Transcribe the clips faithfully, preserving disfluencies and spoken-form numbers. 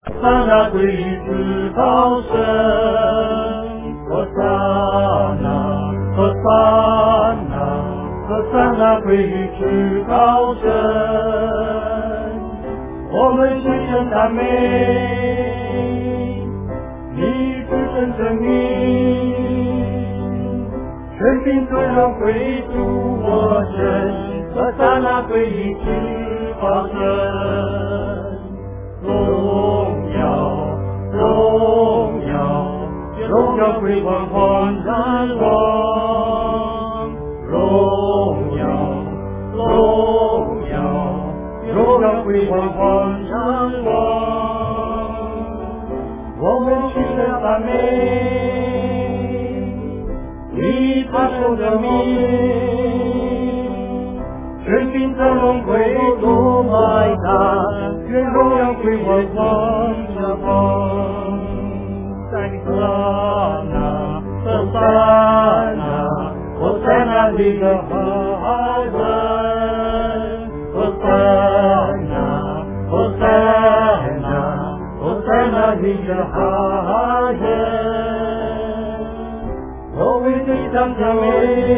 撒那归于至高神，和撒那和撒那和撒那归于至高神，我们齐声赞美，你至圣真名，全凭尊荣归主我神，和撒那归于至高神。荣耀，荣耀，荣耀归光光然王，荣耀，荣耀，荣耀归光光然王，我们齐声赞美，你他手的名，全凭尊荣归主my God。愿荣耀归我光着光，在你撒那和撒那和撒那里的海人，和撒那和撒那和撒那里的海人，我为你唱赞美，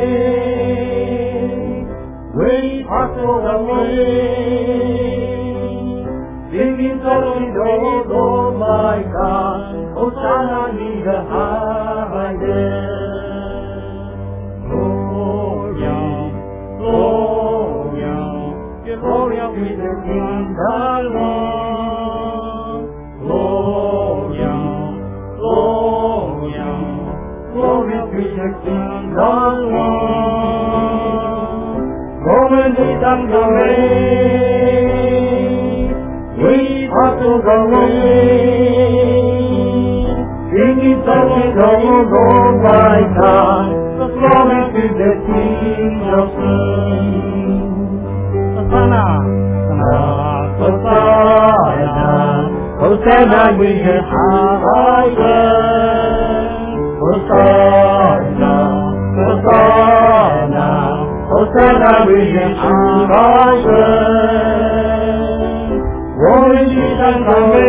为他所的名。天命在你的，Oh my God， 哦，撒那你的海人，荣耀，荣耀，愿荣耀归着金丹王，荣耀，荣耀，荣耀归着金丹王，我们的当赞美。为他所高位，天地造天造我百他，我们是的心要信。撒那，撒撒那，哦撒那为人海人，哦撒那，哦撒那，哦撒那为人海人。我们齐声赞美，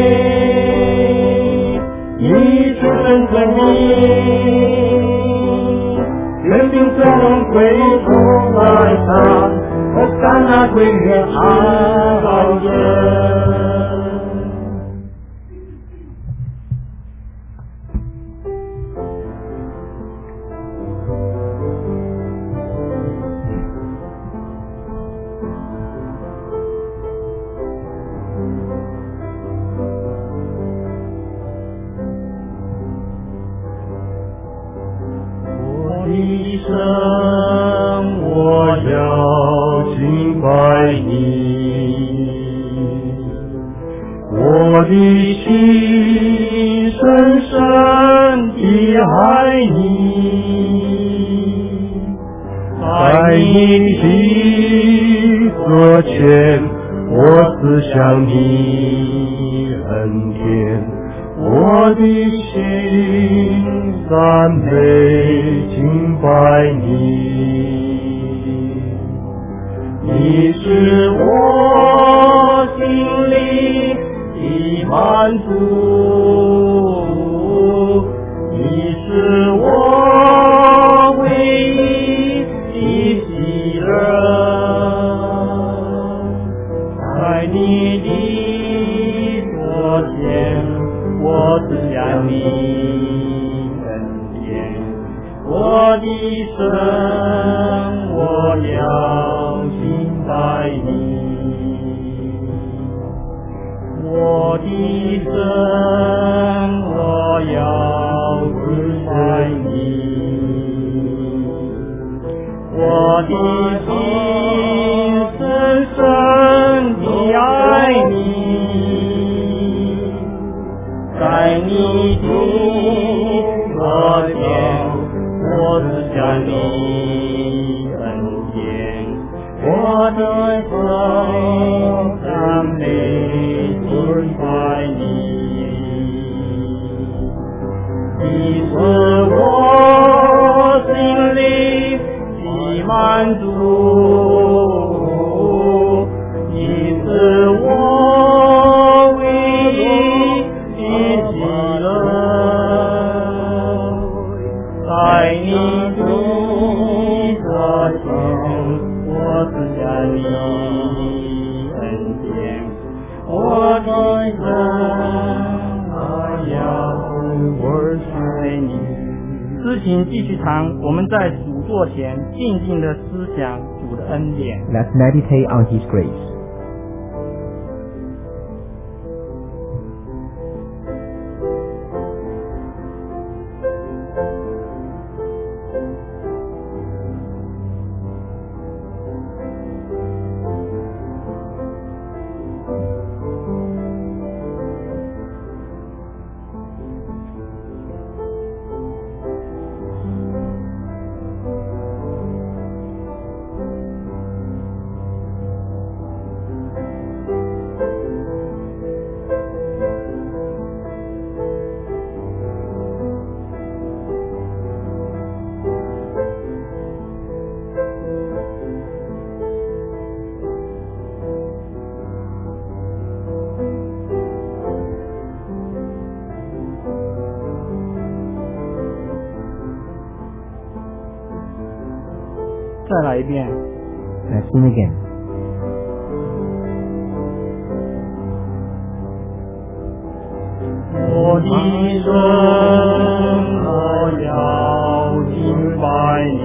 你至圣真名，愿凭尊荣归主来上，和撒那归于海人。一生我要敬拜你，我的心深深地爱你，在你的座前我思想你恩典，我的心赞美敬拜你，你是我心里的满足，你是我唯一的喜乐，在你的座前我思想你恩典，我的神我要敬拜你，我的神我要敬拜你，我的心深深地爱你，在你的座前我思想你恩典，我的心赞美敬拜你，你是我心里的满足，你是我唯一诗情继续唱，我们在主座前静静的思想主的恩典。 Let's meditate on His grace. 再来一遍。 Let's sing again. 我的神，我要敬拜你，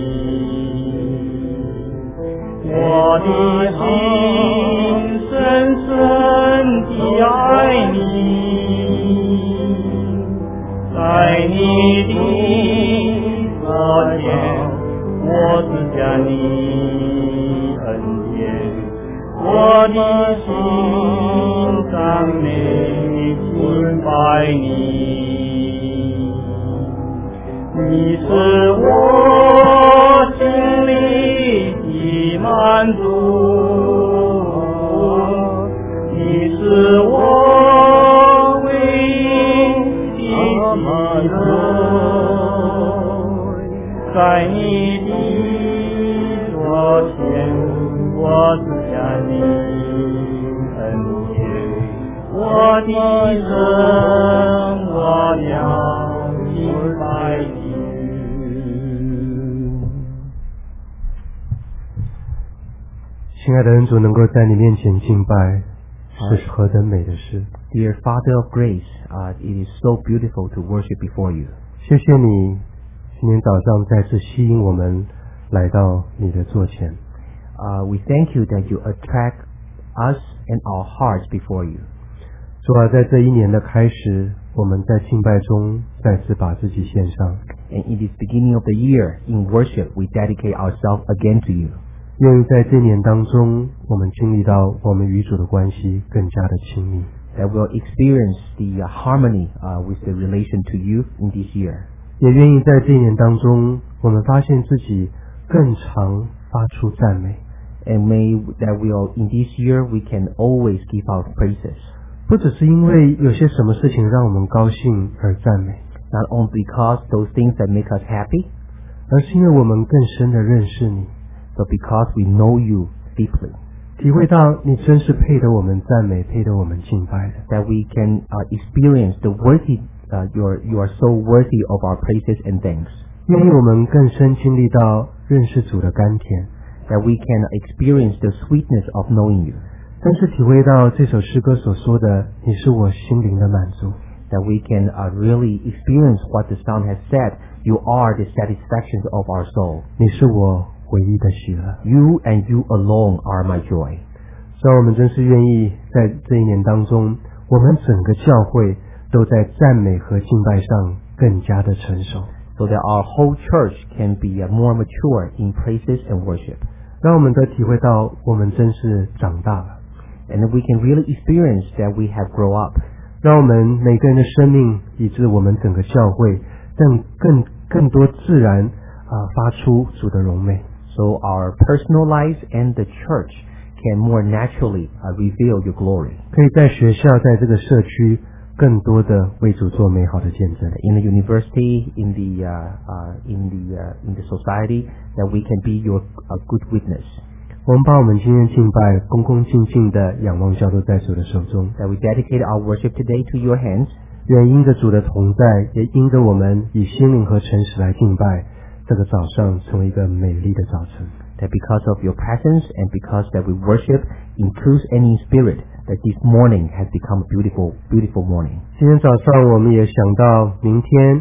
我的心深深地爱你，在你的左前，我只想你恩典，我的心赞美敬拜你，你是我心里的满足，你是我唯一的喜乐，在你的左前，我只想你恩典，我的神，我要敬拜你。 亲爱的恩主，能够在你面前敬拜，这是何等美的事！ Dear Father of grace, uh, it is so beautiful to worship before you. 谢谢你今天早上再次吸引我们来到你的座前。 Uh, we thank you that you attract us and our hearts before you. 主啊，在这一年的开始，我们在敬拜中再次把自己献上。 And in this beginning of the year, in worship, we dedicate ourselves again to you. 愿意在这一年当中，我们经历到我们与主的关系更加的亲密。 That we'll experience the uh, harmony uh, with the relation to you in this year. 也愿意在这一年当中，我们发现自己更常发出赞美。 And may that we'll, in this year, we can always give out praises. 不只是因为有些什么事情让我们高兴而赞美， Not only because those things that make us happy, 而是因为我们更深的认识你， but because we know you deeply. 体会到你真是配得我们赞美，配得我们敬拜的。 That we can uh, experience the worthy, uh, you're, you are so worthy of our praises and thanks. 愿意我们更深经历到认识主的甘甜， That we can experience the sweetness of knowing you. 更是体会到这首诗歌所说的你是我心灵的满足。 That we can uh, really experience what the Psalm has said. You are the satisfaction of our soul. 你是我唯一的喜乐。 You and you alone are my joy. 所以我们真是愿意在这一年当中，我们整个教会都在赞美和敬拜上更加的成熟， So that our whole church can be uh, more mature in praises and worship. 让我们都体会到我们真是长大了， And that we can really experience that we have grown up. 让我们每个人的生命，以致我们整个教会更更更多自然啊、呃、发出主的荣美。 So our personal lives and the church can more naturally uh, reveal your glory. 可以在学校，在这个社区，更多的为主做美好的见证。 In the university, in the uh, uh, in the uh, in the society, that we can be your uh, good witness. 我们把我们今天敬拜恭恭敬敬的仰望交托在主的手中， That we dedicate our worship today to your hands. 愿因着主的同在，也因着我们以心灵和诚实来敬拜，这个早上成为一个美丽的早晨。 That because of your presence and because that we worship in truth and in spirit, that this morning has become a beautiful, beautiful morning. 今天早上我们也想到明天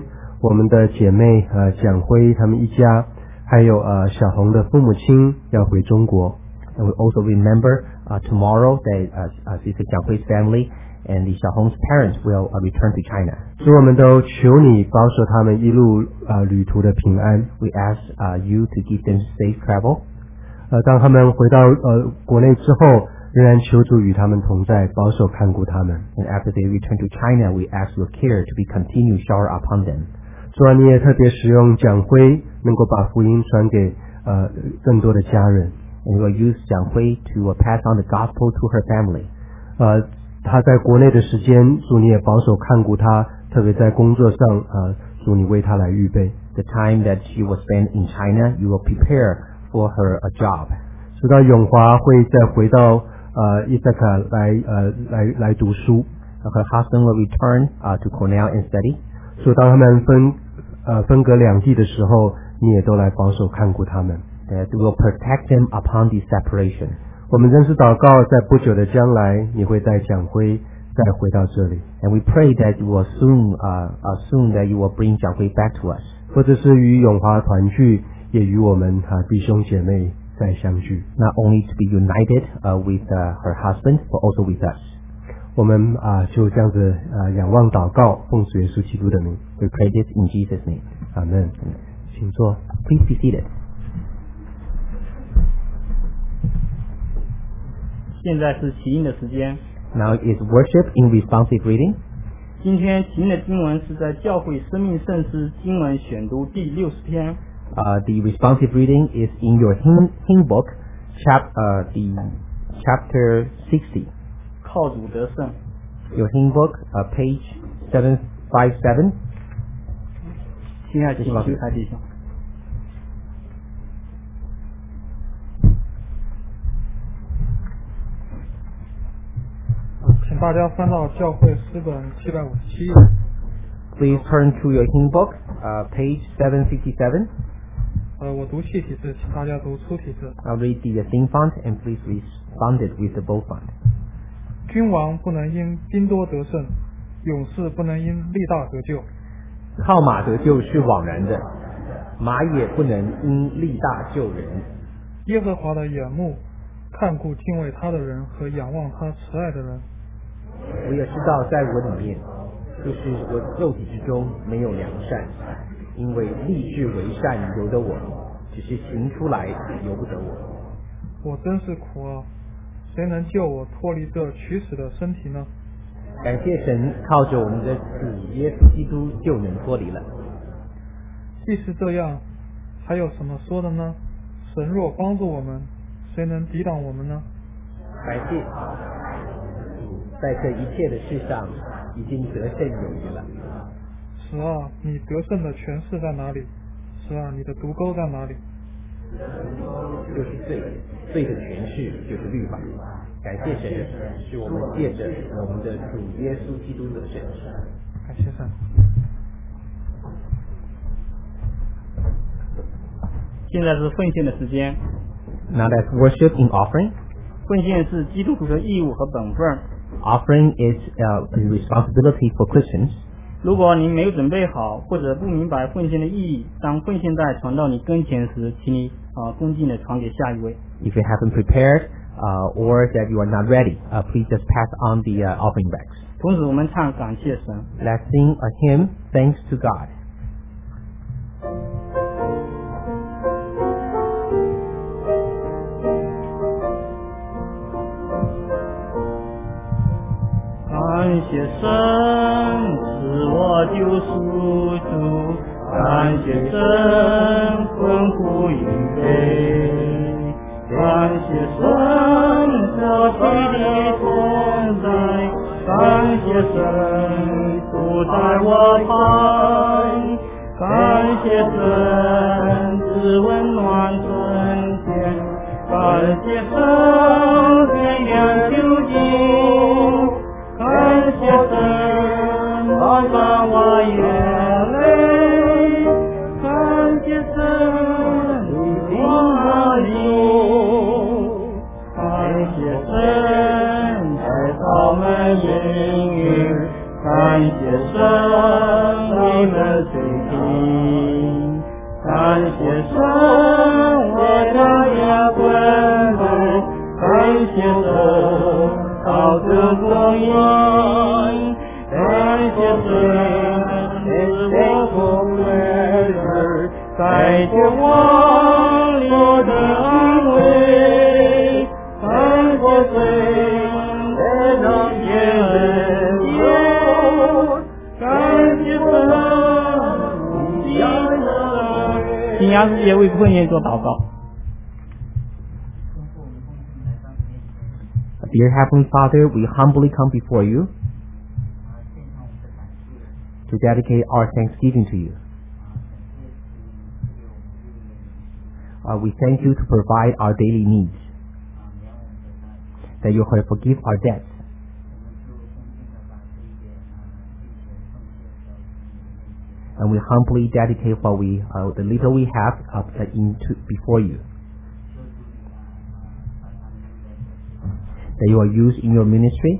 我们的姐妹呃蒋辉他们一家，还有呃小红的父母亲要回中国。 And we also remember uh, tomorrow that uh, uh, Sister Jiang Hui's family and the Xiaohong's parents will uh, return to China. 所以我们都求你保守他们一路呃旅途的平安。 We ask uh, you to give them safe travel. 呃，当他们回到呃国内之后，仍然求主与他们同在，保守看顾他们。 And after they return to China, we ask your care to be continued shower upon them. 主啊，你也特别使用蒋辉，能够把福音传给呃更多的家人。 And we will use Jiang Hui to uh, pass on the gospel to her family. 呃，他在国内的时间，主你也保守看顾他，特别在工作上，呃，主你为他来预备。 The time that she will spend in China, you will prepare for her a job. 直到永华会再回到呃伊萨卡来呃来来读书。 Her husband will return uh, to Cornell and study. 所以当他们分呃分隔两地的时候，你也都来保守看顾他们。 That will protect them upon the separation. 我们真是祷告，在不久的将来，你会带蒋辉再回到这里。 And we pray that you will soon, uh, uh, soon that you will bring Jiang Hui back to us. 或者是与永华团聚，也与我们啊弟兄姐妹再相聚。 Not only to be united uh, with uh, her husband, but also with us. 我们啊就这样子啊仰望祷告，奉主耶稣基督的名。 We pray this in Jesus' name. 阿门。请坐。 Please be seated. 现在是起因的时间。 Now is worship in responsive reading. 今天起因的经文是在教会生命圣诗经文选读第六十篇。 Uh, the responsive reading is in your hymn, hymn book, chap, uh, the chapter sixty. 靠主得胜。 Your hymn book, uh, page seven fifty-seven. 亲爱的弟兄，弟兄。 请大家翻到教会诗本七百五十七页。 Please turn to your hymn book, uh, page seven fifty-seven. 呃，我读细体字，请大家读粗体字。 I'll read the uh, thin font and please respond it with the bold font. 君王不能因兵多得胜，勇士不能因力大得救。 靠马得救是枉然的，马也不能因力大救人。 耶和华的眼目看顾敬畏他的人和仰望他慈爱的人。 我也知道在我里面，就是我肉体之中没有良善，因为立志为善由得我，只是行出来由不得我。 我真是苦啊！谁能救我脱离这取死的身体呢？ 感谢神，靠着我们的主耶稣基督就能脱离了。 既是这样，还有什么说的呢？神若帮助我们，谁能抵挡我们呢？ 感谢主，在这一切的事上已经得胜有余了。 是啊，你得胜的权势在哪里？是啊，你的毒钩在哪里？ 就是罪，罪的权势就是律法。感谢神，是我们借着我们的主耶稣基督得胜。 感谢神。 现在是奉献的时间。 Now that's worship in offering. 奉献是基督徒的义务和本分。 Offering is uh, a responsibility for Christians. 如果您没有准备好，或者不明白奉献的意义，当奉献袋传到你跟前时，请你啊、呃、恭敬的传给下一位。 If you haven't prepared uh, or that you are not ready, uh, please just pass on the uh, offering bags. 同时，我们唱感谢神。 Let's sing a hymn, Thanks to God. 感谢神是我救赎主，感谢神丰富预备，感谢神可贵的存在，感谢神主在我旁，感谢神赐温暖春天，感谢神给人救济。感谢神把上我眼泪，感谢神领我流，感谢神在他们应允， 感谢神，你们垂听，感谢神，我的亚quân子，感谢神，好的供应，感谢神，是我不为儿，感谢我我的安慰，感谢神，得到天恩有，感谢神，你的请亚世界为困业做祷告。 Dear Heavenly Father, we humbly come before you to dedicate our thanksgiving to you. Uh, we thank you to provide our daily needs, that you will forgive our debts, and we humbly dedicate what we, uh, the little we have, uh, into before you, that you are used in your ministry.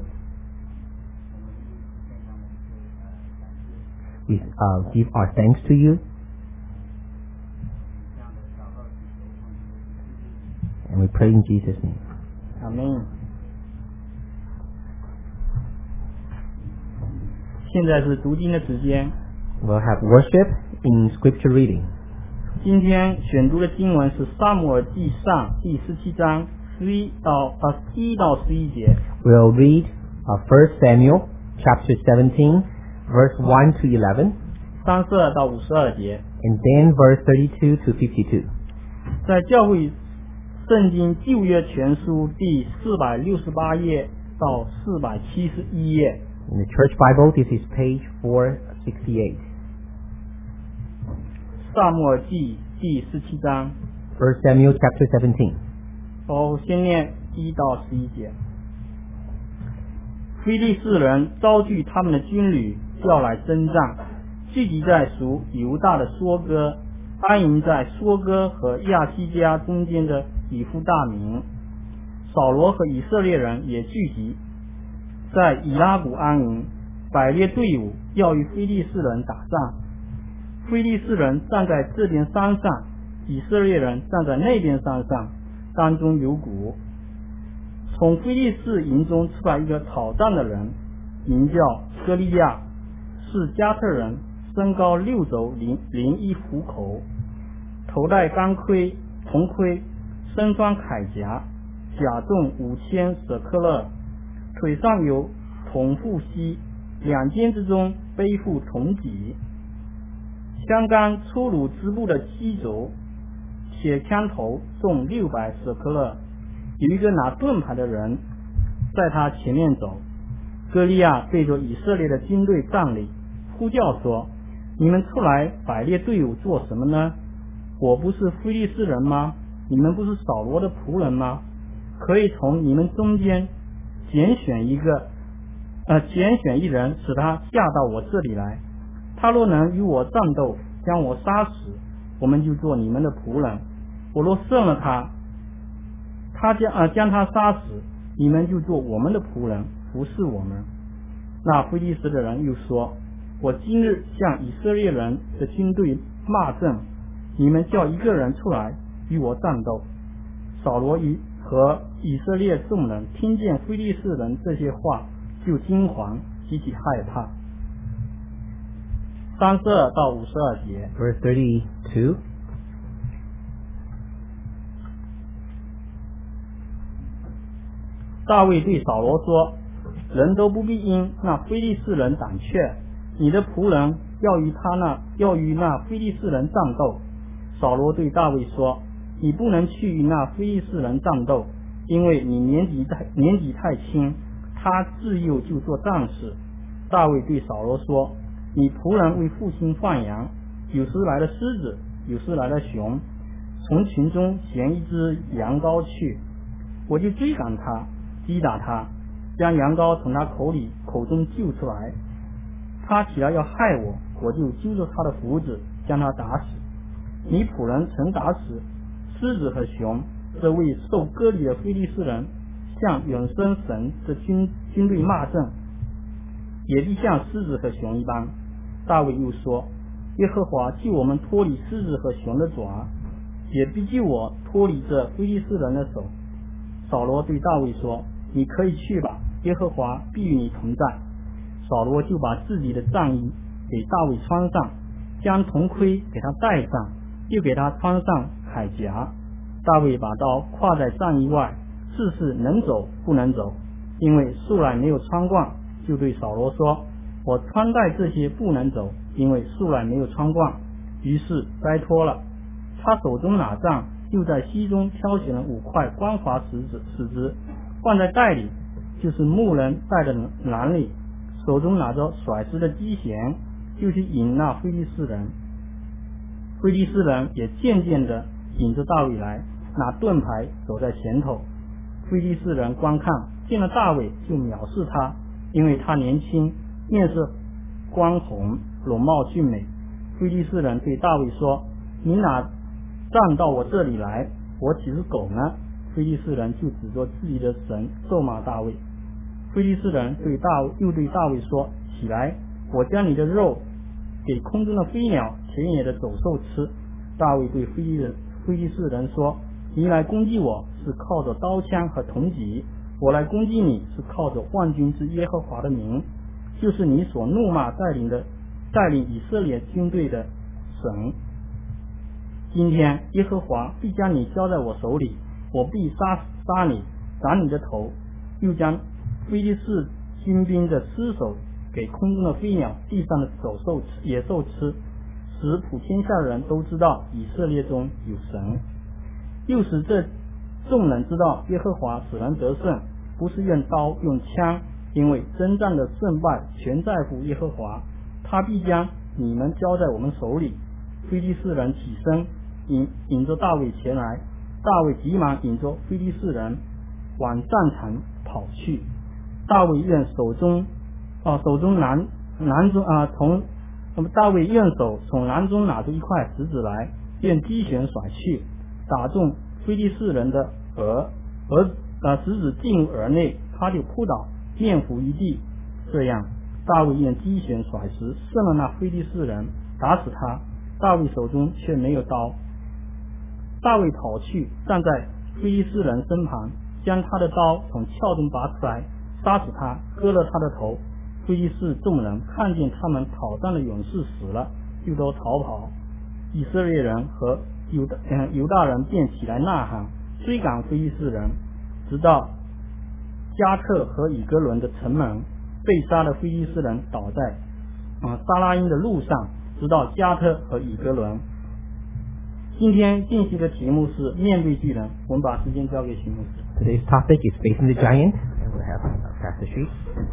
We uh, give our thanks to you, and we pray in Jesus' name. 阿们。现在是读经的时间。 We'll have worship in scripture reading. 今天选读的经文是撒母耳记上第十七章十一到呃一到十一节。 We'll read uh, First Samuel chapter seventeen, verse one to eleven, 三十二到五十二节。 and then verse thirty-two to fifty-two. 在教会圣经旧约全书第四百六十八页到四百七十一页。 In the Church Bible, this is page four sixty-eight. 撒母耳记第十七章。 First Samuel chapter seventeen. 哦，先念一到十一节。非利士人招聚他们的军旅，要来征战，聚集在属犹大的梭哥，安营在梭哥和亚西加中间的以弗大明。扫罗和以色列人也聚集在以拉谷安营，百列队伍要与非利士人打仗。非利士人站在这边山上，以色列人站在那边山上，当中有谷。从非利士营中出来一个讨战的人，名叫歌利亚，是加特人，身高六肘零零一虎口，头戴钢盔铜盔，身穿铠甲，甲重五千舍克勒，腿上有铜护膝，两肩之中背负铜戟，香杆粗鲁织布的机轴，铁枪头重六百舍克勒。有一个拿盾牌的人在他前面走。歌利亚对着以色列的军队站立，呼叫说：你们出来摆列队伍做什么呢？我不是非利士人吗？你们不是扫罗的仆人吗？可以从你们中间拣选一个呃，拣选一人，使他下到我这里来。他若能与我战斗，将我杀死，我们就做你们的仆人。我若胜了他，他将呃将他杀死，你们就做我们的仆人，服侍我们。那非利士的人又说：我今日向以色列人的军队骂阵，你们叫一个人出来与我战斗。扫罗与和以色列众人听见非利士人这些话，就惊惶，极其害怕。三十二到五十二节。 Verse thirty-two. 大卫对扫罗说：人都不必因那非利士人胆怯，你的仆人要与他那要与那非利士人战斗。扫罗对大卫说：你不能去与那非利士人战斗，因为你年纪太年纪太轻，他自幼就做战士。大卫对扫罗说：你仆人为父亲放羊，有时来了狮子，有时来了熊，从群中衔一只羊羔去，我就追赶他，击打他，将羊羔从他口里口中救出来。他起来要害我，我就揪着他的胡子，将他打死。你仆人曾打死狮子和熊，这位受割礼的非利士人向永生神的军军队骂阵。 也必像狮子和熊一般。大卫又说，耶和华救我们脱离狮子和熊的爪，也必救我脱离这非利士人的手。扫罗对大卫说，你可以去吧，耶和华必与你同在。扫罗就把自己的战衣给大卫穿上，将铜盔给他戴上，又给他穿上铠甲。大卫把刀挎在战衣外，试试能走不能走，因为素来没有穿惯，就对扫罗说，我穿戴这些不能走，因为素来没有穿惯。于是摘脱了，他手中拿杖，又在溪中挑选了五块光滑石子，石子放在袋里，就是牧人带的篮里，手中拿着甩石的机弦，就去引那非利士人。非利士人也渐渐地引着大卫来，拿盾牌走在前头。非利士人观看，见了大卫就藐视他，因为他年轻，面色光红，容貌俊美。非利士人对大卫说，你哪站到我这里来，我岂是狗呢？非利士人就指着自己的神咒骂大卫。非利士人对大又对大卫说，起来，我将你的肉给空中的飞鸟、田野的走兽吃。大卫对非利人非利士人说，你来攻击我是靠着刀枪和铜戟，我来攻击你是靠着万军之耶和华的名，就是你所怒骂带领的带领以色列军队的神。今天耶和华必将你交在我手里，我必杀杀你，斩你的头，又将非利士军兵的尸首给空中的飞鸟、地上的走兽野兽吃，使普天下人都知道以色列中有神，又使这众人知道耶和华使人得胜，不是用刀用枪，因为征战的胜败全在乎耶和华，他必将你们交在我们手里。非利士人起身，引引着大卫前来，大卫急忙引着非利士人往战场跑去。大卫用手中啊手中囊囊中啊从那么大卫用手从囊中拿出一块石子来，用机弦甩去，打中非利士人的额，额啊石子进入耳内，他就扑倒，面伏于地。这样，大卫用机弦甩石，射了那非利士人，打死他。大卫手中却没有刀。大卫跑去，站在非利士人身旁，将他的刀从鞘中拔出来，杀死他，割了他的头。非利士众人看见他们讨战的勇士死了，就都逃跑。以色列人和犹大、呃、犹大人便起来呐喊，追赶非利士人，直到加特和以格伦的城门。被杀的非利士人倒在啊撒拉因的路上，直到加特和以格伦。今天进行的题目是面对巨人，我们把时间交给徐牧师。 Today's topic is facing the giant, and we'll have Pastor Shi.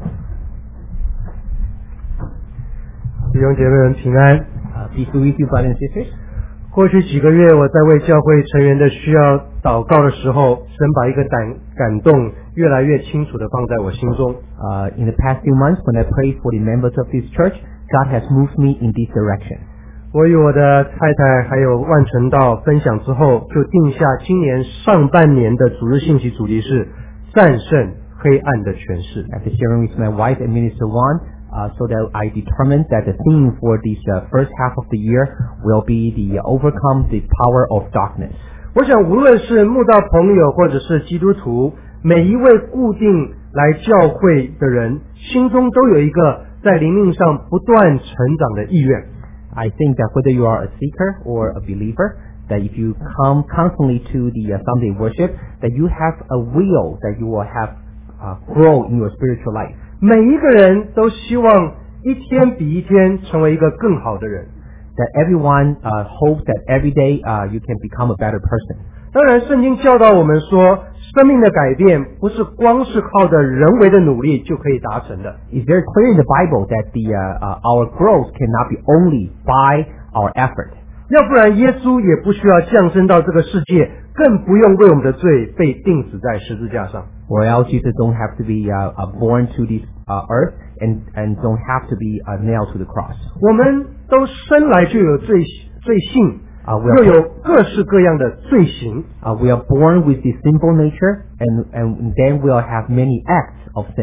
弟兄姐妹们平安。 Uh, peace be with you, brothers and sisters. 过去几个月，我在为教会成员的需要祷告的时候，神把一个感感动越来越清楚地放在我心中。 Uh, in the past few months, when I prayed for the members of this church, God has moved me in this direction. 我与我的太太还有万传道分享之后，就定下今年上半年的主日信息主题是战胜黑暗的权势。 After sharing with my wife and Minister Juan, Uh, so that I determined that the theme for this uh, first half of the year will be the uh, overcome the power of darkness. 我想无论是慕道朋友或者是基督徒，每一位固定来教会的人，心中都有一个在灵命上不断成长的意愿。 I think that whether you are a seeker or a believer, that if you come constantly to the uh, Sunday worship, that you have a will that you will have uh, grow in your spiritual life. 每一个人都希望一天比一天成为一个更好的人。 That everyone uh, hopes that every day uh, you can become a better person. 当然，圣经教导我们说，生命的改变不是光是靠着人为的努力就可以达成的。 It's very clear in the Bible that the uh, uh, our growth cannot be only by our effort. 要不然，耶稣也不需要降生到这个世界，更不用为我们的罪被钉死在十字架上。 Or else Jesus don't have to be uh, uh, born to this uh, earth and and don't have to be uh, nailed to the cross. 我们都生来就有罪罪性， uh, we are, 又有各式各样的罪行。 Uh, we are born with this sinful nature, and and then we'll have many acts of sin.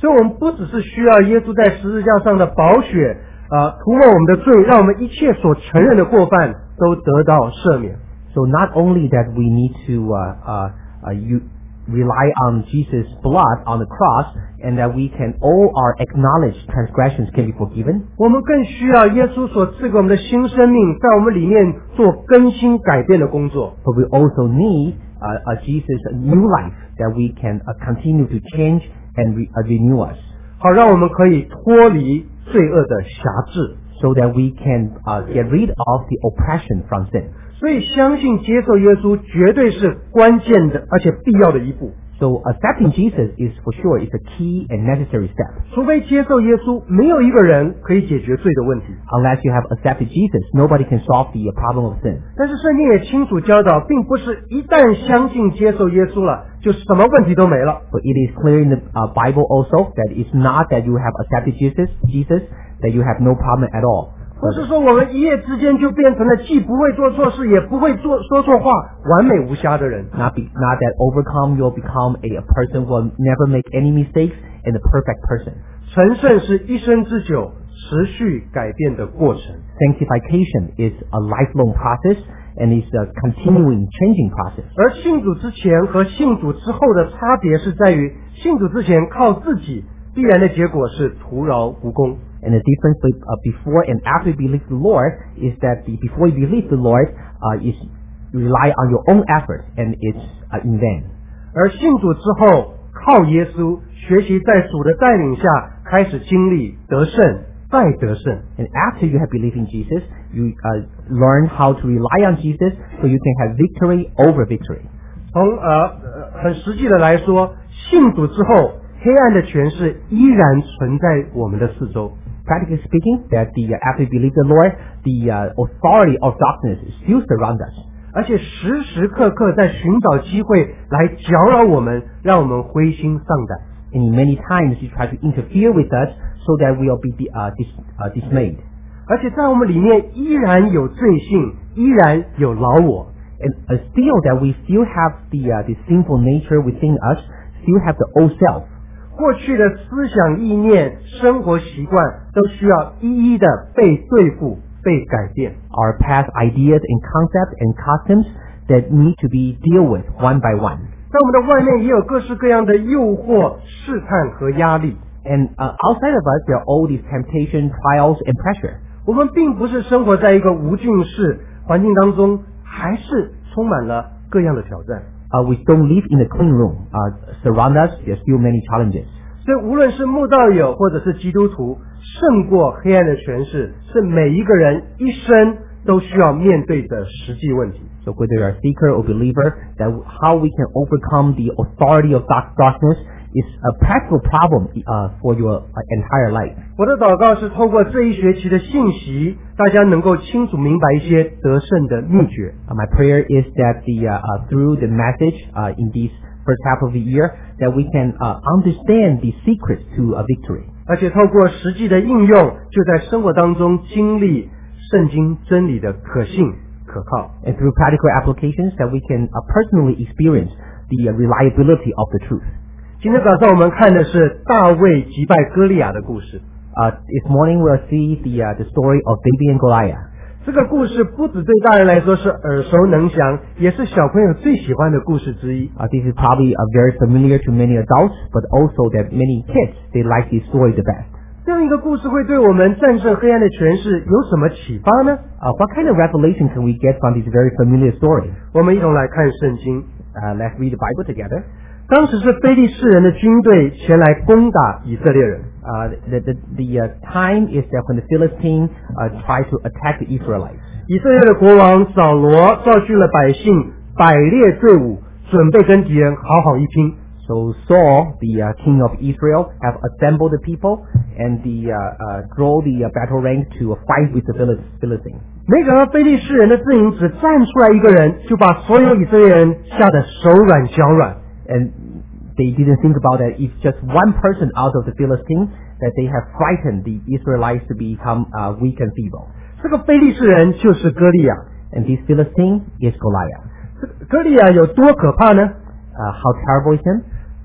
所以我们不只是需要耶稣在十字架上的宝血呃涂抹我们的罪，让我们一切所承认的过犯都得到赦免。 So not only that we need to uh, uh, uh, you rely on Jesus' blood on the cross, and that we can all our acknowledged transgressions can be forgiven. 我们更需要耶稣所赐给我们的新生命，在我们里面做更新改变的工作。 But we also need uh, a Jesus' new life that we can uh, continue to change and re- uh, renew us, 好让我们可以脱离罪恶的辖制。 so that we can uh, get rid of the oppression from sin. 所以相信接受耶稣绝对是关键的而且必要的一步。 So accepting Jesus is for sure is a key and necessary step. 除非接受耶稣，没有一个人可以解决罪的问题。 Unless you have accepted Jesus, nobody can solve the uh, problem of sin. 但是圣经也清楚教导，并不是一旦相信接受耶稣了，就什么问题都没了。 But it is clear in the uh, Bible also that it's not that you have accepted Jesus, Jesus, that you have no problem at all. 不是说我们一夜之间就变成了既不会做错事，也不会做说错话，完美无瑕的人。 Not be, not that overcome you'll become a, a person who will never make any mistakes and a perfect person. 成圣是一生之久、持续改变的过程。 Sanctification is a lifelong process and is a continuing changing process. 而信主之前和信主之后的差别是在于，信主之前靠自己，必然的结果是徒劳无功。 And the difference be- uh, before and after you believe the Lord is that the, before you believe the Lord uh, is you rely on your own effort and it's uh, in vain. 而信主之后，靠耶稣学习在主的带领下，开始经历得胜，再得胜。 And after you have believed in Jesus, you uh, learn how to rely on Jesus so you can have victory over victory. 从呃呃很实际的来说，信主之后，黑暗的权势依然存在我们的四周。 Practically speaking, that the uh, after you believe the Lord, the uh, authority of darkness still surrounds us. 而且时时刻刻在寻找机会来搅扰我们，让我们灰心丧胆。 And many times he tries to interfere with us so that we'll be uh, dis, uh, dismayed. 而且在我们里面依然有罪性，依然有老我。 And uh, still that we still have the uh, the sinful nature within us, still have the old self. 过去的思想意念、生活习惯都需要一一的被对付、被改变。 Our past ideas and concepts and customs that need to be dealt with one by one. 在我们的外面也有各式各样的诱惑、试探和压力。 And uh, outside of us, there are all these temptation, trials, and pressure. 我们并不是生活在一个无菌室环境当中，还是充满了各样的挑战。 Uh, we don't live in a clean room. Uh, surround us, there's still many challenges. 所以无论是慕道友或者是基督徒，胜过黑暗的权势，是每一个人一生都需要面对的实际问题。 So whether you're a seeker or believer, that how we can overcome the authority of dark darkness is a practical problem uh, for your uh, entire life. 我的祷告是透过这一学期的信息，大家能够清楚明白一些得胜的秘诀。 Uh, my prayer is that the uh, uh, through the message uh, in this first half of the year, that we can uh, understand the secrets to a victory. 而且透过实际的应用，就在生活当中经历圣经真理的可信可靠。 And through practical applications, that we can uh, personally experience the uh, reliability of the truth. 今天早上我们看的是大卫击败歌利亚的故事。 Uh, this morning we'll see the uh, the story of David and Goliath. 这个故事不只对大人来说是耳熟能详，也是小朋友最喜欢的故事之一。 Uh, this is probably uh, very familiar to many adults, but also that many kids, they like this story the best. 这样一个故事会对我们战胜黑暗的权势有什么启发呢？ Uh, what kind of revelation can we get from this very familiar story? 我们一同来看圣经。 Uh, let's read the Bible together. 当时是非利士人的军队前来攻打以色列人。 Uh, the the, the uh, time is that when the Philistines uh, try to attack the Israelites. 以色列的国王扫罗召集了百姓，摆列队伍，准备跟敌人好好一拼。 So Saul, the uh, king of Israel, have assembled the people and the uh, uh, draw the uh, battle rank to uh, fight with the Philis- Philistines. 没想到非利士人的阵营只站出来一个人，就把所有以色列人吓得手软脚软。 And they didn't think about that if just one person out of the Philistines, that they have frightened the Israelites to become uh, weak and feeble. 这个非利士人就是歌利亚。 And this Philistine is Goliath. 这个歌利亚有多可怕呢？ Uh, how terrible is him?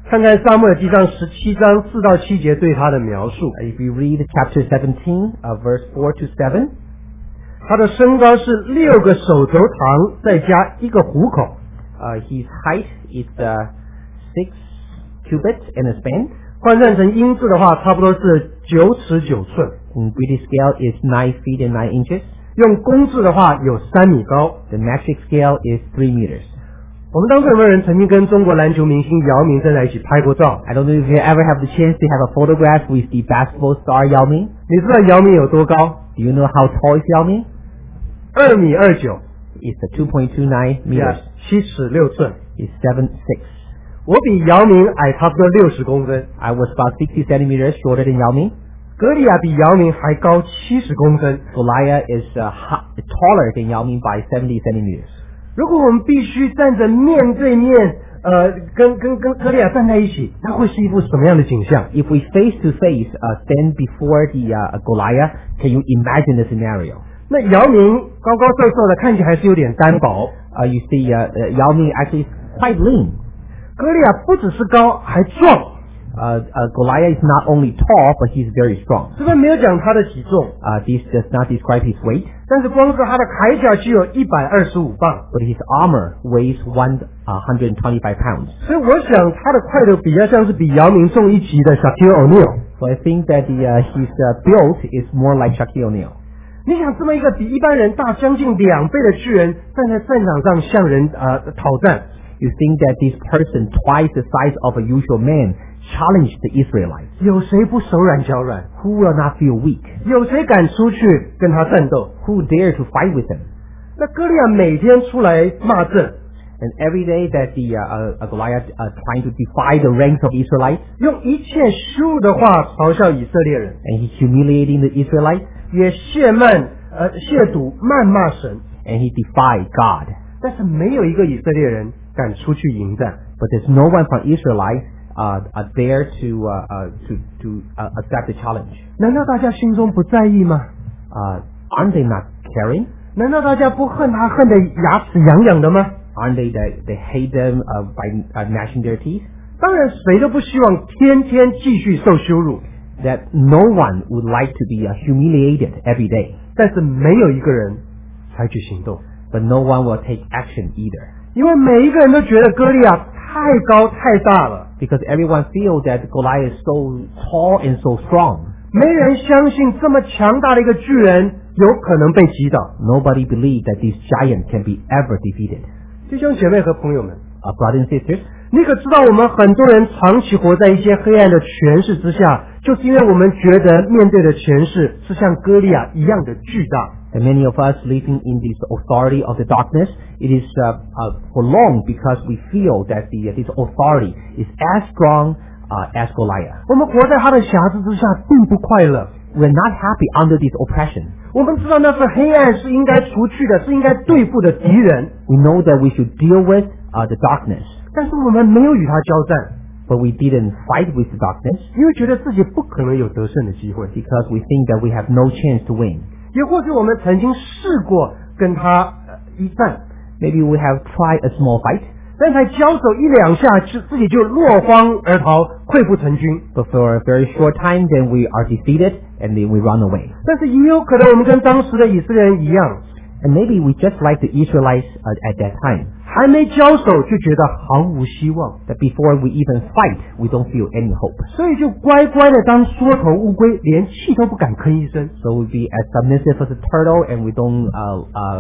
看看撒母耳记上十七章四到七节对他的描述。 If you read chapter seventeen, uh, verse four to seven, 他的身高是六个手肘长，再加一个虎口。 uh, his height is uh, six cubits in a span. 换算成英制的话，差不多是九尺九寸。 In British scale is nine feet and nine inches. 用公制的话，有三米高。 The metric scale is three meters. 我们当中有没有人曾经跟中国篮球明星姚明站在一起拍过照？ I don't know if you ever have the chance to have a photograph with the basketball star Yao Ming. 你知道姚明有多高？ Do you know how tall is Yao Ming? 二米二九， It's uh, two point two nine meters. 七尺六寸。 It's seven six. 我比姚明矮差不多六十公分。 I was about sixty centimeters shorter than Yao Ming. 格利亚比姚明还高七十公分。 Goliath is uh, ha- taller than Yao Ming by seventy centimeters. 如果我们必须站着面对面，呃，跟跟跟格利亚站在一起，那会是一幅什么样的景象？ If we face to face uh, stand before the uh, Goliath, can you imagine the scenario? 那姚明高高瘦瘦的，看起来还是有点单薄。 Uh, you see, uh, uh, Yao Ming actually is quite lean. 格利亚不只是高，还壮。 Uh, uh, Goliath is not only tall, but he's very strong. 这边没有讲他的体重， Uh, this does not describe his weight, 但是光是他的铠甲就有一百二十五磅， but his armor weighs one hundred twenty-five pounds. 所以我想他的块头比较像是比姚明重一级的 Shaquille O'Neal。 So I think that the, uh, his uh, build is more like Shaquille O'Neal. 你想这么一个比一般人大将近两倍的巨人站在战场上向人呃讨战， You think that this person, twice the size of a usual man, challenged the Israelites. 有谁不手软脚软？ Who will not feel weak? 有谁敢出去跟他战斗？ Who dare to fight with him? 那歌利亚每天出来骂阵， And every day that the uh, uh, Goliath uh, trying to defy the ranks of Israelites, 用一切羞辱的话嘲笑以色列人， and he humiliating the Israelites, 也亵慢呃亵渎谩骂神， and he defied God. 但是没有一个以色列人敢出去迎战。 But there's no one from Israelites uh, uh, dare to uh, uh, to to uh, accept the challenge. 难道大家心中不在意吗？ Uh, aren't they not caring? 难道大家不恨他恨得牙齿痒痒的吗？ Aren't they that they hate them uh, by uh, gnashing their teeth? 当然，谁都不希望天天继续受羞辱， That no one would like to be uh, humiliated every day. 但是没有一个人采取行动， But no one will take action either. 因为每一个人都觉得歌利亚太高太大了， Because everyone feels that Goliath is so tall and so strong. 没人相信这么强大的一个巨人有可能被击倒。 Nobody believes that this giant can be ever defeated. 弟兄姐妹和朋友们， Uh, brothers and sisters, 你可知道我们很多人长期活在一些黑暗的权势之下，就是因为我们觉得面对的权势是像歌利亚一样的巨大。 and many of us living in this authority of the darkness, it is uh, uh, for long because we feel that the, uh, this authority is as strong uh, as Goliath. 我们活在他的辖制之下，并不快乐。 We're not happy under this oppression. 我们知道那是黑暗，是应该除去的，是应该对付的敌人。 We know that we should deal with uh, the darkness, 但是我们没有与他交战， but we didn't fight with the darkness 因为觉得自己不可能有得胜的机会。 because we think that we have no chance to win. 也或许我们曾经试过跟他呃一战， Maybe we have tried a small fight, 但才交手一两下，就自己就落荒而逃，溃不成军。 but for a very short time, then we are defeated and then we run away. 但是也有可能我们跟当时的以色列人一样， And maybe we just like the Israelites uh, at that time, 还没交手就觉得毫无希望， that before we even fight, we don't feel any hope. 所以就乖乖的当缩头乌龟，连气都不敢吭一声。 So we be as submissive as a turtle and we don't uh, uh,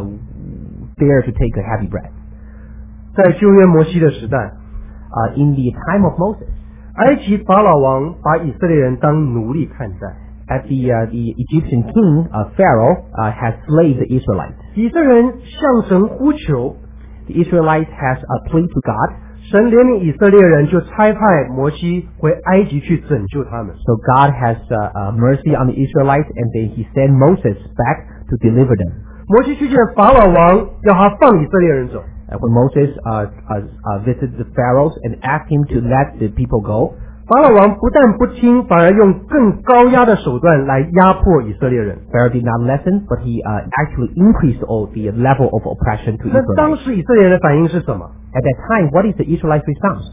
dare to take a heavy breath. 在旧约摩西的时代， Uh, in the time of Moses, 埃及法老王把以色列人当奴隶看待， at the, uh, the Egyptian king, uh, Pharaoh, uh, has slaved the Israelites. 以色列人向神呼求， The Israelites has uh, plead to God, 神怜悯以色列人，就差派摩西回埃及去拯救他们。 so God has uh, uh, mercy on the Israelites and then he sent Moses back to deliver them. 摩西去见法老王，要他放以色列人走。 Uh, when Moses uh, uh, uh, visited the pharaohs and asked him to let the people go, 法老王不但不听，反而用更高压的手段来压迫以色列人。 Pharaoh did not listen, but he uh, actually increased all the level of oppression to 那当 Israelites. 时以色列人的反应是什么？ At that time, what is the Israelites' response?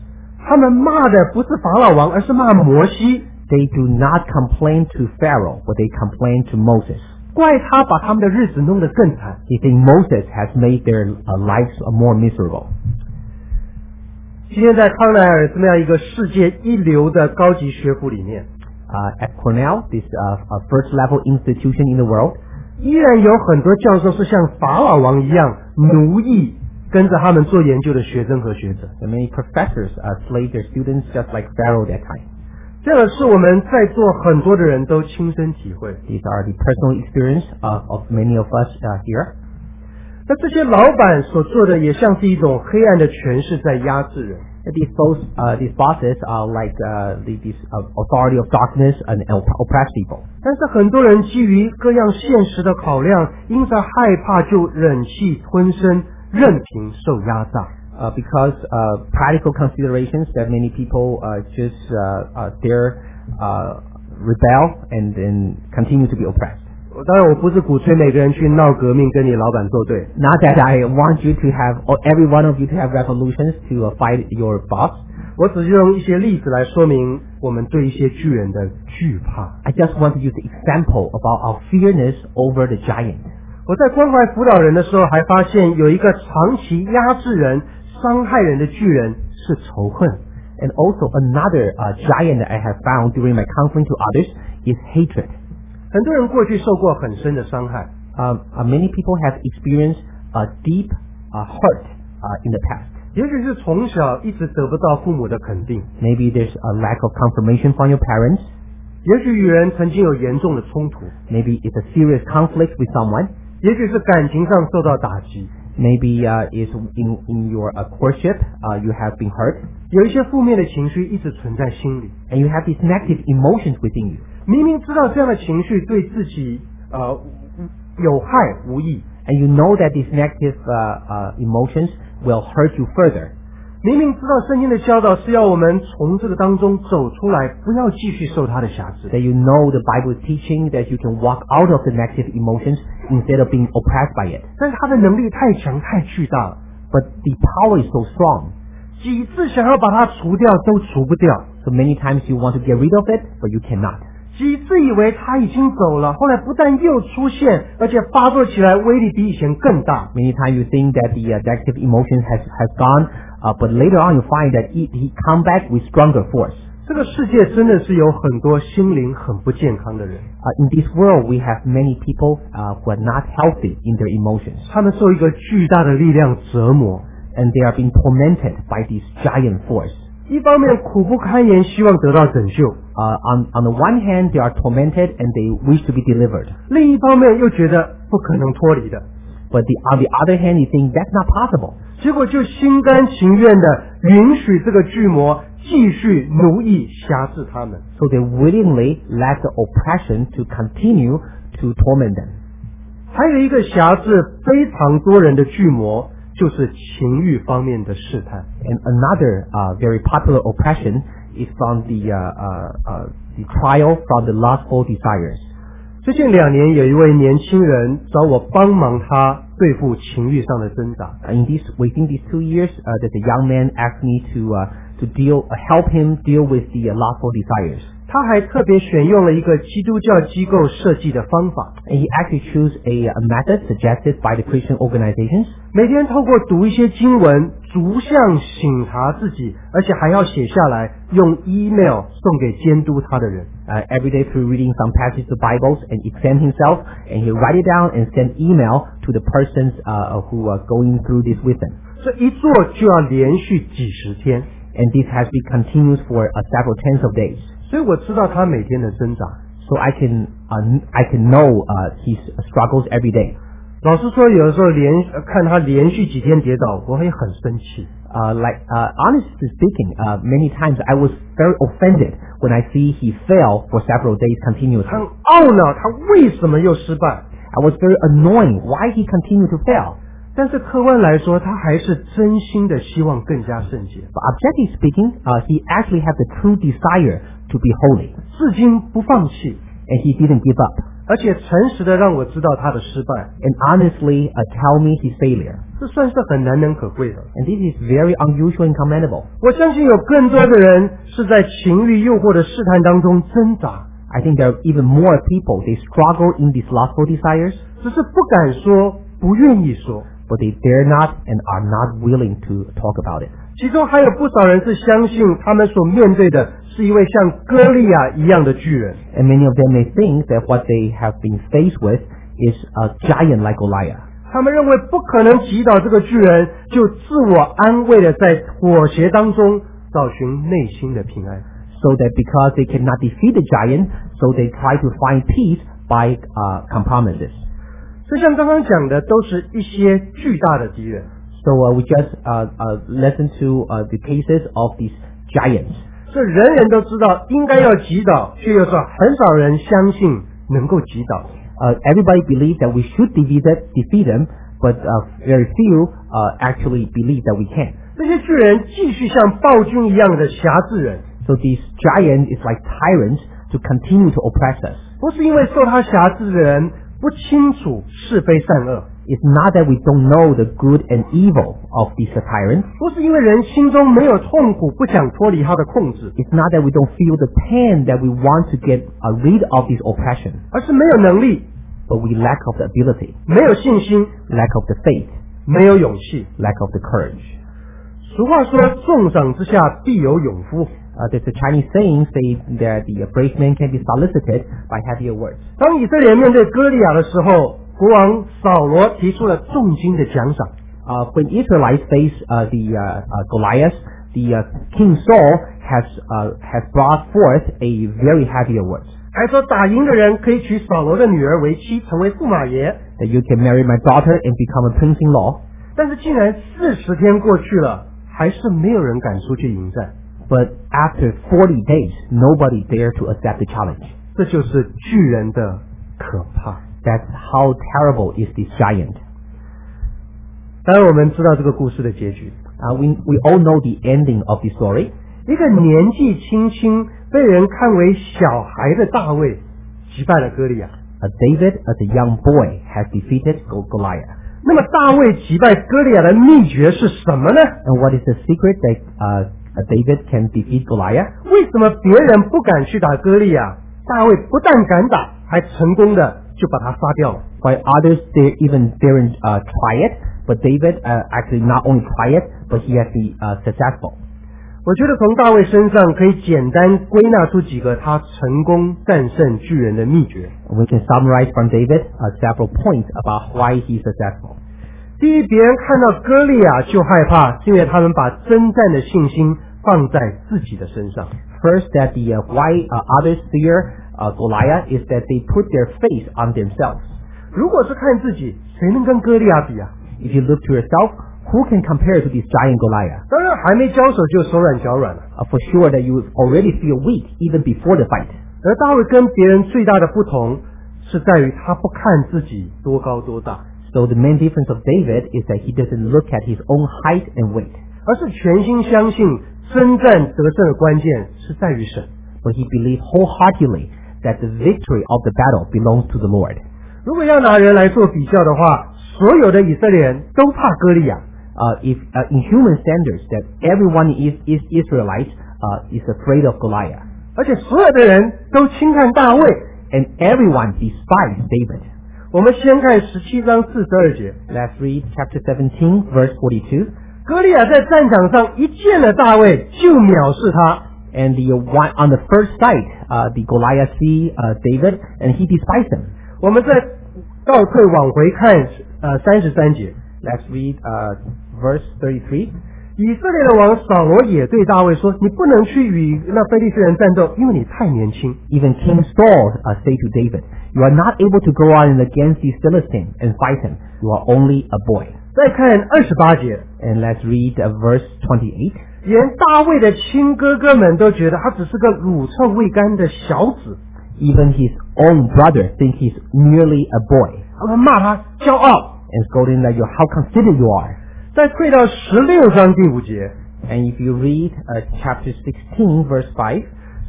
他们骂的不是法老王，而是骂摩西， They do not complain to Pharaoh, but they complain to Moses. 怪他把他们的日子弄得更惨。 They think Moses has made their uh, lives uh, more miserable. 今天在康奈尔这么样一个世界一流的高级学府里面， Uh, at Cornell, this uh, uh, first level institution in the world, 依然有很多教授是像法老王一样奴役跟着他们做研究的学生和学者。 and many professors uh, slave their students just like Pharaoh that time. 这个是我们在座很多的人都亲身体会。 These are the personal experience uh, of many of us uh, here. 那这些老板所做的也像是一种黑暗的权势在压制人。 These, both, uh, these bosses are like uh, the this, uh, authority of darkness and oppress people. 但是很多人基于各样现实的考量，因着害怕就忍气吞声，任凭受压榨。 Uh, because uh, practical considerations that many people uh, just uh, uh, dare uh, rebel and then continue to be oppressed. 当然，我不是鼓吹每个人去闹革命，跟你老板作对。 Not that I want you to have, or every one of you to have revolutions to uh, fight your boss. 我只是用一些例子来说明我们对一些巨人的惧怕。 I just want to use the example about our fearness over the giant. 我在关怀辅导人的时候，还发现有一个长期压制人、伤害人的巨人是仇恨。 And also another uh, giant that I have found during my counseling to others is hatred. 很多人过去受过很深的伤害， Um, uh, many people have experienced a deep uh, hurt uh, in the past. 也许是从小一直得不到父母的肯定， Maybe there's a lack of confirmation from your parents. 也许与人曾经有严重的冲突， Maybe it's a serious conflict with someone. 也许是感情上受到打击， Maybe uh, is in, in your uh, courtship uh, you have been hurt. 有一些负面的情绪一直存在心里。 And you have these negative emotions within you. 明明知道这样的情绪对自己呃有害无益， And you know that these negative uh, uh, emotions will hurt you further. 明明知道圣经的教导是要我们从这个当中走出来，不要继续受它的辖制。 That you know the Bible is teaching that you can walk out of the negative emotions instead of being oppressed by it. 但是它的能力太强太巨大了， But the power is so strong. 几次想要把它除掉都除不掉， So many times you want to get rid of it, but you cannot. 几次以为它已经走了，后来不但又出现，而且发作起来威力比以前更大。 Many times you think that the uh, negative emotion has, has gone, uh, but later on you find that he, he come back with stronger force. 这个世界真的是有很多心灵很不健康的人， Uh, in this world, we have many people uh, who are not healthy in their emotions. 他们受一个巨大的力量折磨， And they are being tormented by this giant force. 一方面苦不堪言，希望得到拯救； Uh, on, on the one hand, they are tormented and they wish to be delivered. 另一方面又觉得不可能脱离的， But the, on the other hand, you think that's not possible. 结果就心甘情愿的允许这个巨魔继续奴役辖制他们。 So they willingly let the oppression to continue to torment them. 还有一个辖制非常多人的巨魔，就是情欲方面的试探。 And another uh, very popular oppression is from the, uh, uh, uh, the trial from the lustful desires. 最近两年，有一位年轻人找我帮忙他对付情欲上的挣扎。 Uh, in this, within these two years, uh, that the young man asked me to uh, to deal, uh, help him deal with the uh, lustful desires. 他还特别选用了一个基督教机构设计的方法， And he actually chose a, a method suggested by the Christian organizations. 每天透过读一些经文，逐项省察自己，而且还要写下来，用 email 送给监督他的人。 Uh, every day through reading some passages of Bibles and examine himself, and he write it down and send email to the persons uh, who are going through this with him. 这一做就要连续几十天， And this has been continuous for uh, several tens of days. 所以我知道他每天的挣扎。 So I can uh, I can know uh, his struggles every day. 老实说，有的时候连呃看他连续几天跌倒，我会很生气。 Uh, like uh, honestly speaking, uh, many times I was very offended when I see he fail for several days 很 continuously. 懊恼，他为什么又失败？ I was very annoying why he continued to fail. 但是客观来说，他还是真心的希望更加圣洁， But objectively speaking, uh, he actually had the true desire to be holy, 至今不放弃。 and he didn't give up. 而且诚实的让我知道他的失败， and honestly uh, tell me his failure. 这算是很难能可贵的。 And this is very unusual and commendable. 我相信有更多的人是在情欲诱惑的试探当中挣扎， I think there are even more people, they struggle in these lustful desires, 只是不敢说，不愿意说。 but they dare not and are not willing to talk about it. 其中还有不少人是相信他们所面对的是一位像歌利亚一样的巨人， And many of them may think that what they have been faced with is a giant like Goliath. 他们认为不可能击倒这个巨人，就自我安慰的在妥协当中找寻内心的平安。 So that because they cannot defeat the giant, so they try to find peace by uh, compromises. 所以像刚刚讲的，都是一些巨大的敌人。 So uh, we just uh, uh, listen to uh, the cases of these giants. 这人人都知道应该要击倒，却又是很少人相信能够击倒。 Uh, everybody believes that we should defeat them, defeat them, but uh, very few uh, actually believe that we can. 这些巨人继续像暴君一样的辖制人， So these giants is like tyrants to continue to oppress us. 不是因为受他辖制的人不清楚是非善恶， It's not that we don't know the good and evil of these tyrants. 不是因为人心中没有痛苦，不想脱离他的控制， It's not that we don't feel the pain that we want to get uh, rid of this oppression, 而是没有能力， but we lack of the ability, 没有信心， lack of the faith, 没有勇气。 lack of the courage. 俗话说：“重赏之下必有勇夫。” Uh, there's a Chinese saying saying that the brave man can be solicited by heavier words. 当以色列面对歌利亚的时候，国王扫罗提出了重金的奖赏。 Uh, when Israelites face uh, the uh, uh, Goliath, the uh, King Saul has uh, has brought forth a very heavier words. 还说打赢的人可以娶扫罗的女儿为妻，成为驸马爷。 That you can marry my daughter and become a prince-in-law. 但是竟然四十天过去了，还是没有人敢出去迎战。 But after forty days, nobody dared to accept the challenge. 这就是巨人的可怕。 That's how terrible is this giant. 当然，我们知道这个故事的结局。 Uh, we we all know the ending of the story. 一个年纪轻轻、被人看为小孩的大卫，击败了歌利亚。 Uh, David, as a young boy, has defeated Go- Goliath. 那么大卫击败歌利亚的秘诀是什么呢？ And what is the secret that uh, David can defeat Goliath? 为什么别人不敢去打歌利亚，大卫不但敢打，还成功的就把他杀掉了？ While others they even daren't uh, try it, but David uh, actually not only try it, but he has been uh, successful. 我觉得从大卫身上可以简单归纳出几个他成功战胜巨人的秘诀。 We can summarize from David uh, several points about why he's successful. 第一，别人看到歌利亚就害怕，是因为他们把征战的信心放在自己的身上。 First, that the uh, why uh, others fear uh, Goliath is that they put their faith on themselves. 如果是看自己，谁能跟歌利亚比啊？ If you look to yourself, who can compare to this giant Goliath? 当然还没交手就手软脚软了。 Uh, for sure that you already feel weak even before the fight. 而大卫跟别人最大的不同，是在于他不看自己多高多大， So the main difference of David is that he doesn't look at his own height and weight, 而是全心相信征战得胜的关键是在于神。 but he believes wholeheartedly that the victory of the battle belongs to the Lord. 如果要拿人来做比较的话，所有的以色列人都怕歌利亚， Uh, if uh, in human standards that everyone is, is Israelite uh, is afraid of Goliath, 而且所有的人都轻看大卫。 and everyone despises David. 我们先看十七章四十二节， Let's read chapter seventeen, verse forty-two. 歌利亚在战场上一见了大卫，就藐视他。 And the uh, one on the first sight, uh, the Goliath see uh, David, and he despised him. 我们再倒退往回看，呃，三十三节， Let's read uh, verse thirty-three. 以色列的王扫罗也对大卫说：“你不能去与那非利士人战斗，因为你太年轻。” Even King Saul uh, say to David, "You are not able to go on against these Philistines and fight him. You are only a boy." 再看二十八节， And let's read uh, verse twenty-eight. 连大卫的亲哥哥们都觉得他只是个乳臭未干的小子， Even his own brother think he's merely a boy, 他们骂他骄傲。 and scolding that you how conceited you are. 再退到十六章第五节， And if you read uh, chapter sixteen, verse five,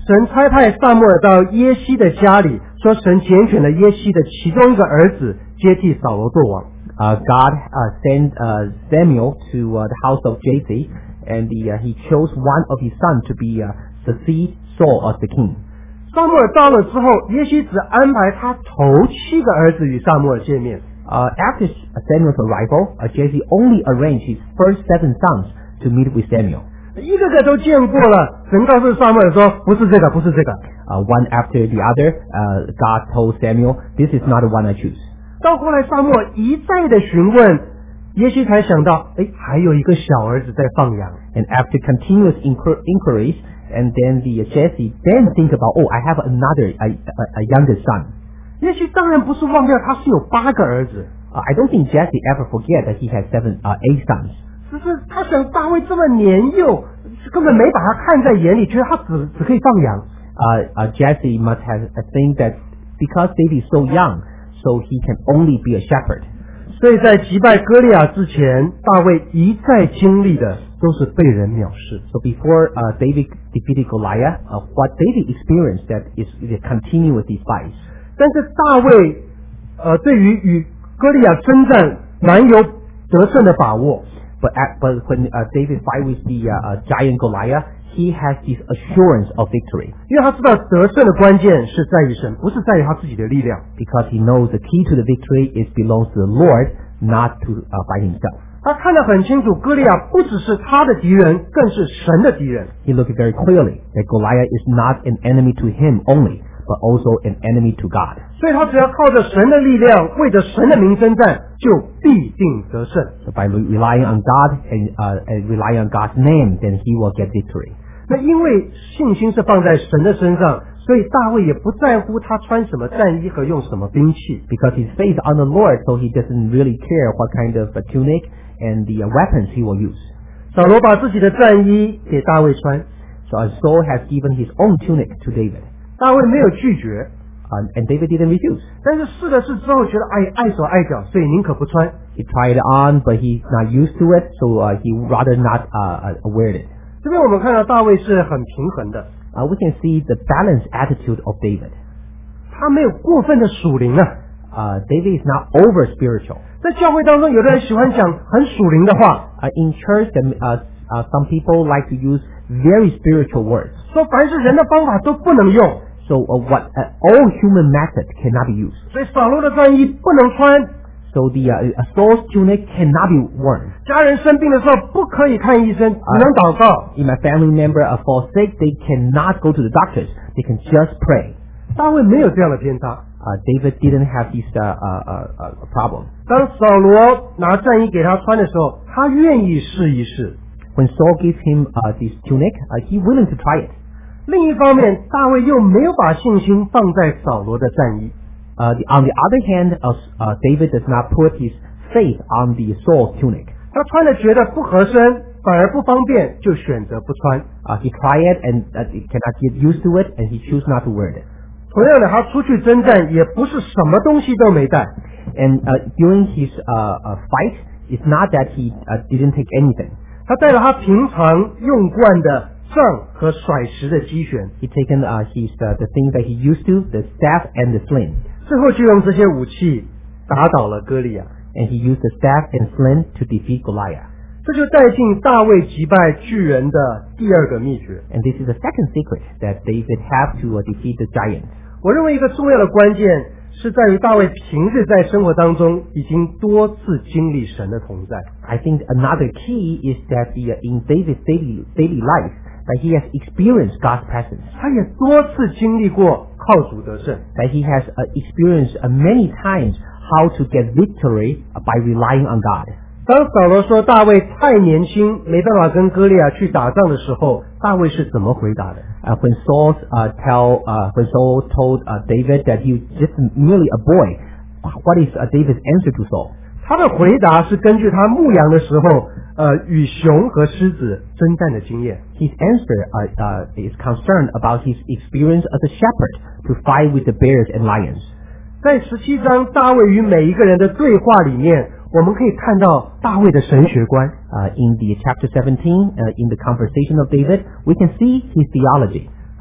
神差派撒母耳到耶西的家里，说神拣选了耶西的其中一个儿子接替扫罗做王。 Uh, God uh, sent uh, Samuel to uh, the house of Jesse, and the, uh, he chose one of his sons to be uh, succeed Saul as the king. 撒母耳到了之后，耶西只安排他头七个儿子与撒母耳见面。 Uh, after Samuel's arrival, uh, Jesse only arranged his first seven sons to meet with Samuel. 一个个都见过了，神告诉撒母耳说：“不是这个，不是这个。” Uh, one after the other, uh, God told Samuel, "This is not the one I choose." 到后来，撒母耳一再的询问，耶西才想到，哎，还有一个小儿子在放羊。 And after continuous inquir- inquiries, and then the uh, Jesse then think about, oh, I have another a, a, a younger son. 耶西当然不是忘掉他是有八个儿子。 Uh, I don't think Jesse ever forget that he has seven, uh, eight sons. 只是他想大卫这么年幼，根本没把他看在眼里，觉得他只只可以放羊。 Uh, uh, Jesse must have uh, think that because David is so young, so he can only be a shepherd. 所以在击败歌利亚之前，大卫一再经历的都是被人藐视。 So before uh, David defeated Goliath, uh, what David experienced that is the continuous despise. 但是大卫呃对于与歌利亚征战难有得胜的把握。 But, at, but when uh, David fight with the uh, uh, giant Goliath, he has this assurance of victory. 因为他知道得胜的关键是在于神，不是在于他自己的力量。 Because he knows the key to the victory is belongs to the Lord, not to uh, by himself. 他看得很清楚，歌利亚不只是他的敌人，更是神的敌人。 He looked very clearly that Goliath is not an enemy to him only, but also an enemy to God. 所以他只要靠着神的力量，为着神的名征战，就必定得胜。 So by relying on God and, uh, and relying on God's name, then he will get victory. 那因为信心是放在神的身上，所以大卫也不在乎他穿什么战衣和用什么兵器。 Because his faith on the Lord, so he doesn't really care what kind of a tunic and the uh, weapons he will use. 扫罗把自己的战衣给大卫穿， So Saul has given his own tunic to David. 大卫没有拒绝， Uh, and David didn't refuse. 但是试了试之后觉得哎碍手碍脚，所以宁可不穿。 He tried it on, but he's not used to it, so uh, he rather not uh, uh, wear it. 这边我们看到大卫是很平衡的， Uh, we can see the balanced attitude of David. 他没有过分的属灵啊。 Uh, David is not over spiritual. 在教会当中，有的人喜欢讲很属灵的话， Uh, in church, um, uh, uh, some people like to use very spiritual words. 说凡是人的方法都不能用， So uh, what uh, all human methods cannot be used. 所以扫罗的战衣不能穿， So the uh, uh, Saul's tunic cannot be worn. 家人生病的时候不可以看医生，只能祷告。 If my family member uh, falls sick, they cannot go to the doctors. They can just pray. 大卫没有这样的偏差。 Uh, David didn't have this uh, uh, uh, uh, problem. 当扫罗拿战衣给他穿的时候，他愿意试一试。 When Saul gave him uh, this tunic, uh, he willing to try it. 另一方面，大卫又没有把信心放在扫罗的战衣。 Uh, the, on the other hand, uh, uh, David does not put his faith on the Saul's tunic. 他穿了觉得不合身，反而不方便，就选择不穿。 Uh, he tried it and uh, he cannot get used to it, and he chose not to wear it. 同样的，他出去征战也不是什么东西都没带。 And uh, during his uh, uh, fight, it's not that he uh, didn't take anything. 他带了他平常用惯的杖和甩石的机旋， He taken uh, his uh, the things that he used to, the staff and the sling, 最后就用这些武器打倒了歌利亚。 and he used the staff and sling to defeat Goliath. 这就带进大卫击败巨人的第二个秘诀。 And this is the second secret that David have to uh, defeat the giant. 我认为一个重要的关键是在于大卫平日在生活当中已经多次经历神的同在。 I think another key is that the, uh, in David's daily, daily life, that he has experienced God's presence. 他也多次经历过靠主得胜。 That he has uh, experienced uh, many times how to get victory uh, by relying on God. 当扫罗说大卫太年轻，没办法跟歌利亚去打仗的时候，大卫是怎么回答的？ Uh, when Saul uh, tell uh, when Saul told uh, David that he was just merely a boy, what is uh, David's answer to Saul? 他的回答是根据他牧羊的时候，呃，与熊和狮子征战的经验。 His answer uh, uh, is concerned about his experience as a shepherd to fight with the bears and lions. 在十七章大卫与每一个人的对话里面，我们可以看到大卫的神学观。 Uh, in the chapter seventeen, uh, in the conversation of David, we can see his theology.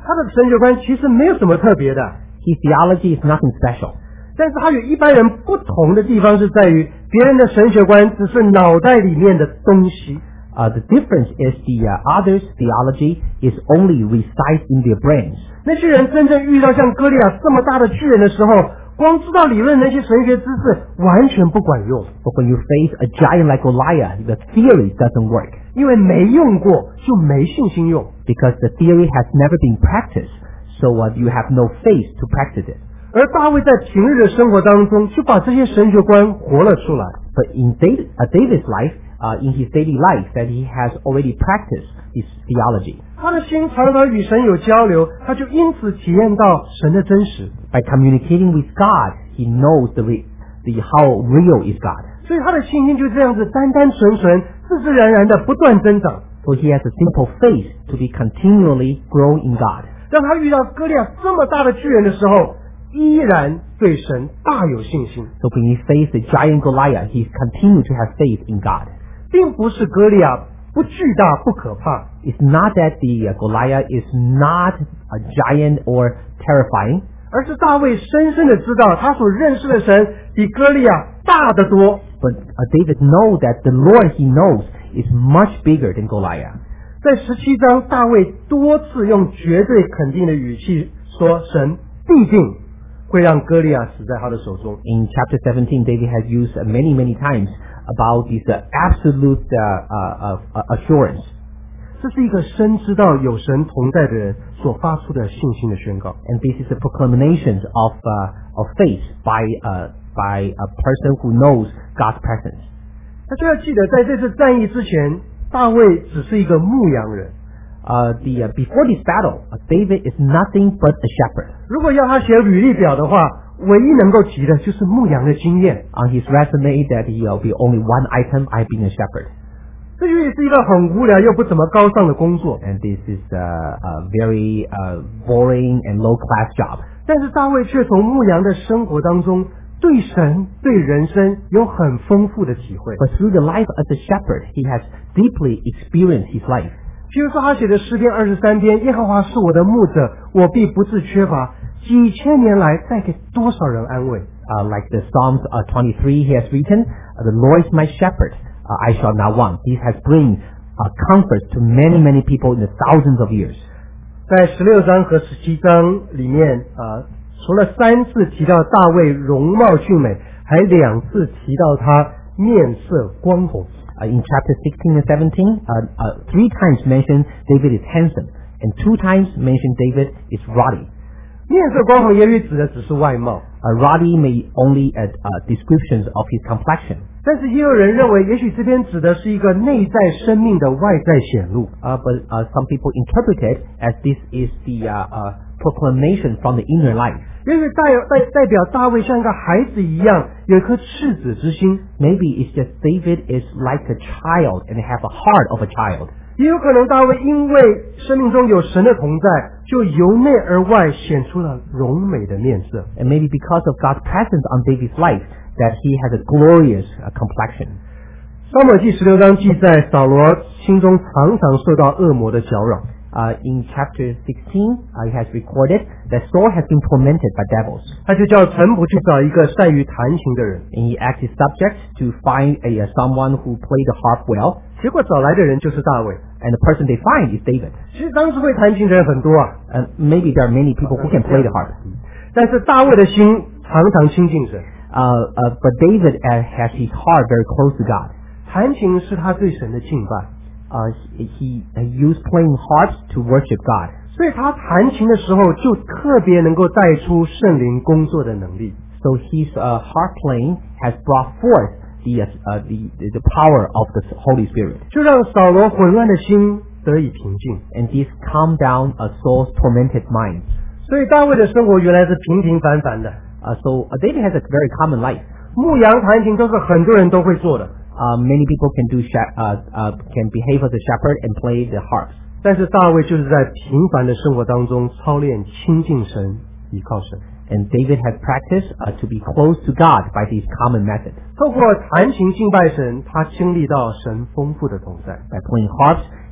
他的神学观其实没有什么特别的， His theology is nothing special. 但是他与一般人不同的地方是在于，别人的神学观只是脑袋里面的东西， Uh, the difference is the uh, others' theology is only resides in their brains. 那些人真正遇到像歌利亚这么大的巨人的时候，光知道理论那些神学知识完全不管用， But when you face a giant like Goliath, the theory doesn't work 因为没用过就没信心用。 because the theory has never been practiced, so uh, you have no faith to practice it. 而大卫在平日的生活当中就把这些神学观活了出来。 But in David, uh, David's life, uh, in his daily life, that he has already practiced his theology. 他的心常常与神有交流，他就因此体验到神的真实， By communicating with God, he knows the, re- the how real is God. 所以他的信心就这样子单单纯纯、自自然然的不断增长， So he has a simple faith to be continually growing in God. 让他遇到歌利亚这么大的巨人的时候，依然对神大有信心， So when he faced the giant Goliath, he continued to have faith in God. 并不是歌利亚不巨大不可怕， It's not that the uh, Goliath is not a giant or terrifying, 而是大卫深深的知道他所认识的神比歌利亚大得多。 but uh, David knows that the Lord he knows is much bigger than Goliath. 在十七章，大卫多次用绝对肯定的语气说，神必定会让歌利亚死在他的手中。 In chapter seventeen, David has used uh, many, many times about this uh, absolute uh, uh, uh, assurance. 这是一个深知道有神同在的人所发出的信心的宣告。 And this is a proclamation of, uh, of faith by, uh, by a person who knows God's presence. 大家要记得，在这次战役之前，大卫只是一个牧羊人。 Uh, the, uh, before this battle, uh, David is nothing but a shepherd. 如果要他写履历表的话，唯一能够提的就是牧羊的经验。 On his resume, that he will be only one item, I've been a shepherd. 这就也是一个很无聊又不怎么高尚的工作。 And this is a, a very uh, boring and low-class job. 但是大卫却从牧羊的生活当中，对神、对人生有很丰富的体会。 But through the life as a shepherd, he has deeply experienced his life. 譬如说，他写的诗篇二十三篇，耶和华是我的牧者，我必不致缺乏。几千年来带给多少人安慰？ Uh, like the Psalms uh, twenty-three, he has written, uh, "The Lord is my shepherd; uh, I shall not want." This has bring uh, comfort to many, many people in the thousands of years. 在十六章和十七章里面，啊、除了三次提到大卫容貌俊美，还两次提到他面色光红。 Uh, in chapter sixteen and seventeen, uh, uh, three times mentioned David is handsome, and two times mentioned David is ruddy. 面色光红也许指的只是外貌， Uh, ruddy may only uh, uh, descriptions of his complexion. 但是也有人认为，也许这边指的是一个内在生命的外在显露。 Uh, but uh, some people interpret it as this is the uh, uh, proclamation from the inner life. 也许代代代表大卫像一个孩子一样，有一颗赤子之心。 Maybe it's just David is like a child and have a heart of a child. 也有可能大卫因为生命中有神的同在，就由内而外显出了荣美的面色。 And maybe because of God's presence on David's life, that he has a glorious uh, complexion. 撒母耳记十六章记载，扫罗心中常常受到恶魔的搅扰。 Uh, in chapter sixteen, uh, he has recorded that Saul has been tormented by devils. 他就叫臣仆去找一个善于弹琴的人， And he asked his subjects to find a, uh, someone who played the harp well. 结果找来的人就是大卫。 And the person they find is David. 其实当时会弹琴的人很多啊， And maybe there are many people who can play the harp. 但是大卫的心常常亲近神， Uh, uh, but David uh, has his heart very close to God. 弹琴是他对神的敬拜， Uh, he, he uh, used playing harps to worship God. 所以他弹琴的时候就特别能够带出圣灵工作的能力。 So his uh, harp playing has brought forth the, uh, the, the power of the Holy Spirit. 就让扫罗混乱的心得以平静。 And this calmed down uh, Saul's tormented mind. 所以大卫的生活原来是平平凡凡的， Uh, so uh, David has a very common life. 牧羊弹琴都是很多人都会做的， Uh, many people can do shep- uh, uh, can behave as a shepherd and play the harps. 但是大卫就是在平凡的生活当中操练亲近神，依靠神。 And David has practiced uh, to be close to God by these common methods. 透过弹琴敬拜神，他经历到神丰富的同在。 By playing harps,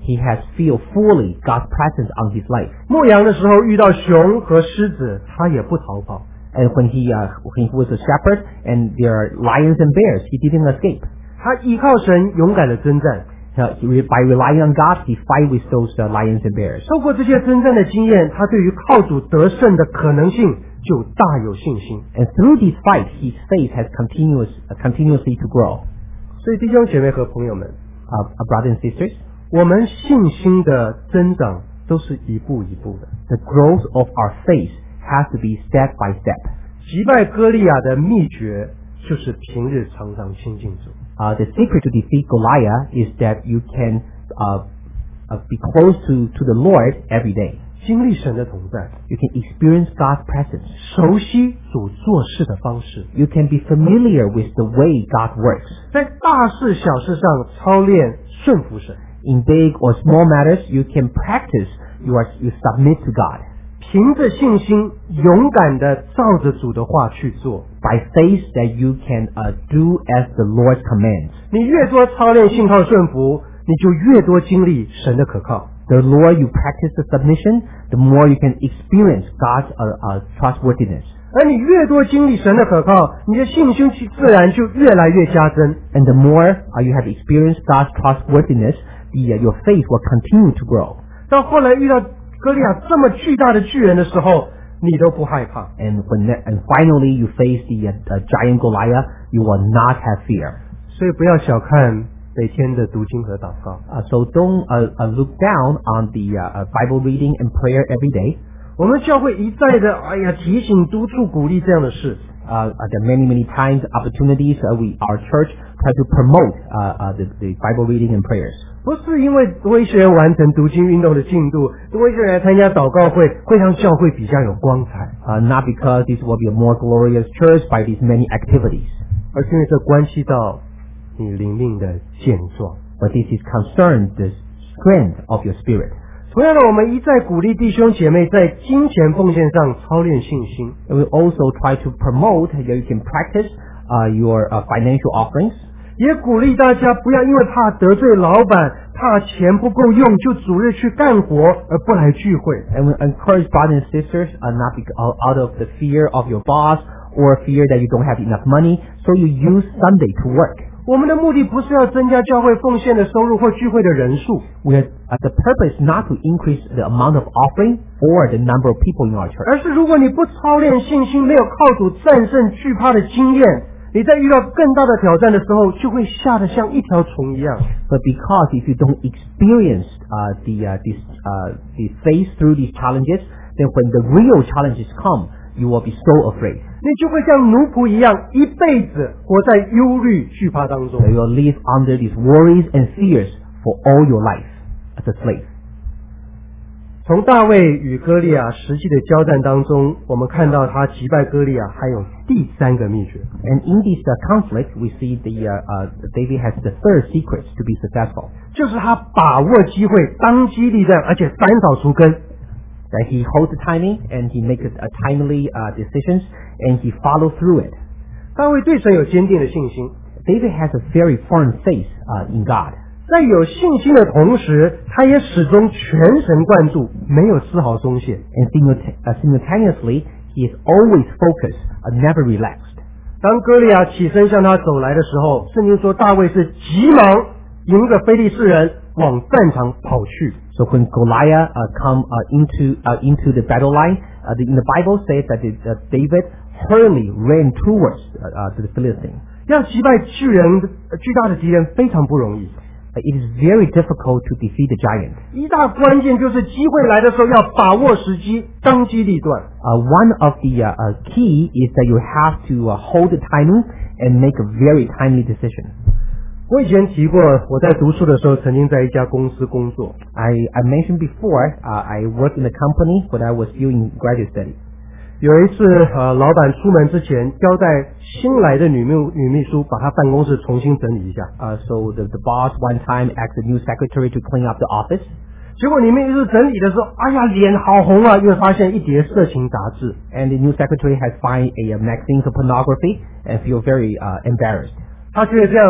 he has feel fully God's presence on his life. 牧羊的时候遇到熊和狮子，他也不逃跑。 And when he uh, when he was a shepherd and there are lions and bears, he didn't escape. 他依靠神勇敢的征战。 Uh, he, by relying on God, he fight with those uh, lions and bears. 透过这些征战的经验，他对于靠主得胜的可能性就大有信心。 And through these fights, his faith has continuous uh, continuously to grow. 所以弟兄姐妹和朋友们， Uh, uh, brothers and sisters, 我们信心的增长都是一步一步的。 the growth of our faith has to be step by step. 击败歌利亚的秘诀就是平日常常亲近主。 Uh, the secret to defeat Goliath is that you can uh, uh, be close to, to the Lord every day. 经历神的同在， You can experience God's presence. 熟悉主做事的方式， You can be familiar with the way God works. 在大事小事上操练顺服神。 In big or small matters, you can practice. You are you submit to God. 凭着信心，勇敢的照着主的话去做。 By faith that you can uh, do as the Lord commands. 你越多操练信靠顺服，你就越多经历神的可靠。 The more you practice the submission, the more you can experience God's uh, uh, trustworthiness. 而你越多经历神的可靠，你的信心自然就越来越加增。 And the more uh, you have experienced God's trustworthiness, the, uh, your faith will continue to grow. 到后来遇到歌利亚这么巨大的巨人的时候，你都不害怕。 And when that, and finally you face the uh, uh, giant Goliath, you will not have fear. 所以不要小看每天的读经和祷告。 Uh, so don't uh, uh, look down on the uh, uh, Bible reading and prayer every day. 我们教会一再的，哎呀，提醒、督促、鼓励这样的事。 Uh, uh, there are many, many times, opportunities, uh, we, our church try to promote uh, uh, the, the Bible reading and prayers. 不是因为多一些人完成读经运动的进度，多一些人来参加祷告会，会让教会比较有光彩， Uh, not because this will be a more glorious church by these many activities, 而是因为这关系到你灵命的健壮。 but this is concerned the strength of your spirit. 同样的，我们一再鼓励弟兄姐妹在金钱奉献上操练信心。 And we also try to promote that you can practice uh, your uh, financial offerings. 也鼓励大家不要因为怕得罪老板，怕钱不够用，就主日去干活而不来聚会。 And we encourage brothers and sisters uh, not be, uh, out of the fear of your boss or fear that you don't have enough money, so you use Sunday to work. 我们的目的不是要增加教会奉献的收入或聚会的人数， Where uh, the purpose not to increase the amount of offering or the number of people in our church. 而是如果你不操练信心，没有靠主战胜惧怕的经验，你在遇到更大的挑战的时候，就会吓得像一条虫一样。 But because if you don't experience uh, the uh, this uh, the face through these challenges, then when the real challenges come, you will be so afraid. 你就会像奴仆一样，一辈子活在忧虑、惧怕当中 So。you will live under these worries and fears for all your life as a slave. 从大卫与歌利亚实际的交战当中，我们看到他击败歌利亚还有第三个秘诀， And in this uh, conflict, we see the uh, uh, David has the third secret to be successful. 就是他把握机会，当机立断，而且斩草除根。 That he holds the timing and he makes a timely uh, decisions and he follows through it. 大卫对神有坚定的信心， David has a very firm faith uh, in God. 在有信心的同时，他也始终全神贯注，没有丝毫松懈。 And simulta- uh, simultaneously, he is always focused, uh, never relaxed. 当歌利亚起身向他走来的时候，圣经说大卫是急忙迎着非利士人往战场跑去。 So when Goliath uh, come uh, into uh, into the battle line, uh, the, in the Bible says that it, uh, David hurriedly ran towards uh, uh, to the Philistine. 要击败巨人、呃巨大的敌人非常不容易。 Uh, it is very difficult to defeat the giant. 一大关键就是机会来的时候要把握时机，当机立断。 Uh, one of the uh, uh, key is that you have to uh, hold the timing and make a very timely decision. 我以前提过，我在读书的时候曾经在一家公司工作。 I, I mentioned before, uh, I worked in a company when I was still in graduate study. 有一次，呃，老板出门之前交代新来的女秘女秘书把他办公室重新整理一下。 Uh, so the, the boss one time asked the new secretary to clean up the office. 结果女秘书整理的时候，哎呀，脸好红啊，因为发现一叠色情杂志。 And the new secretary has find a, a magazine for pornography and feel very uh, embarrassed. 他觉得这样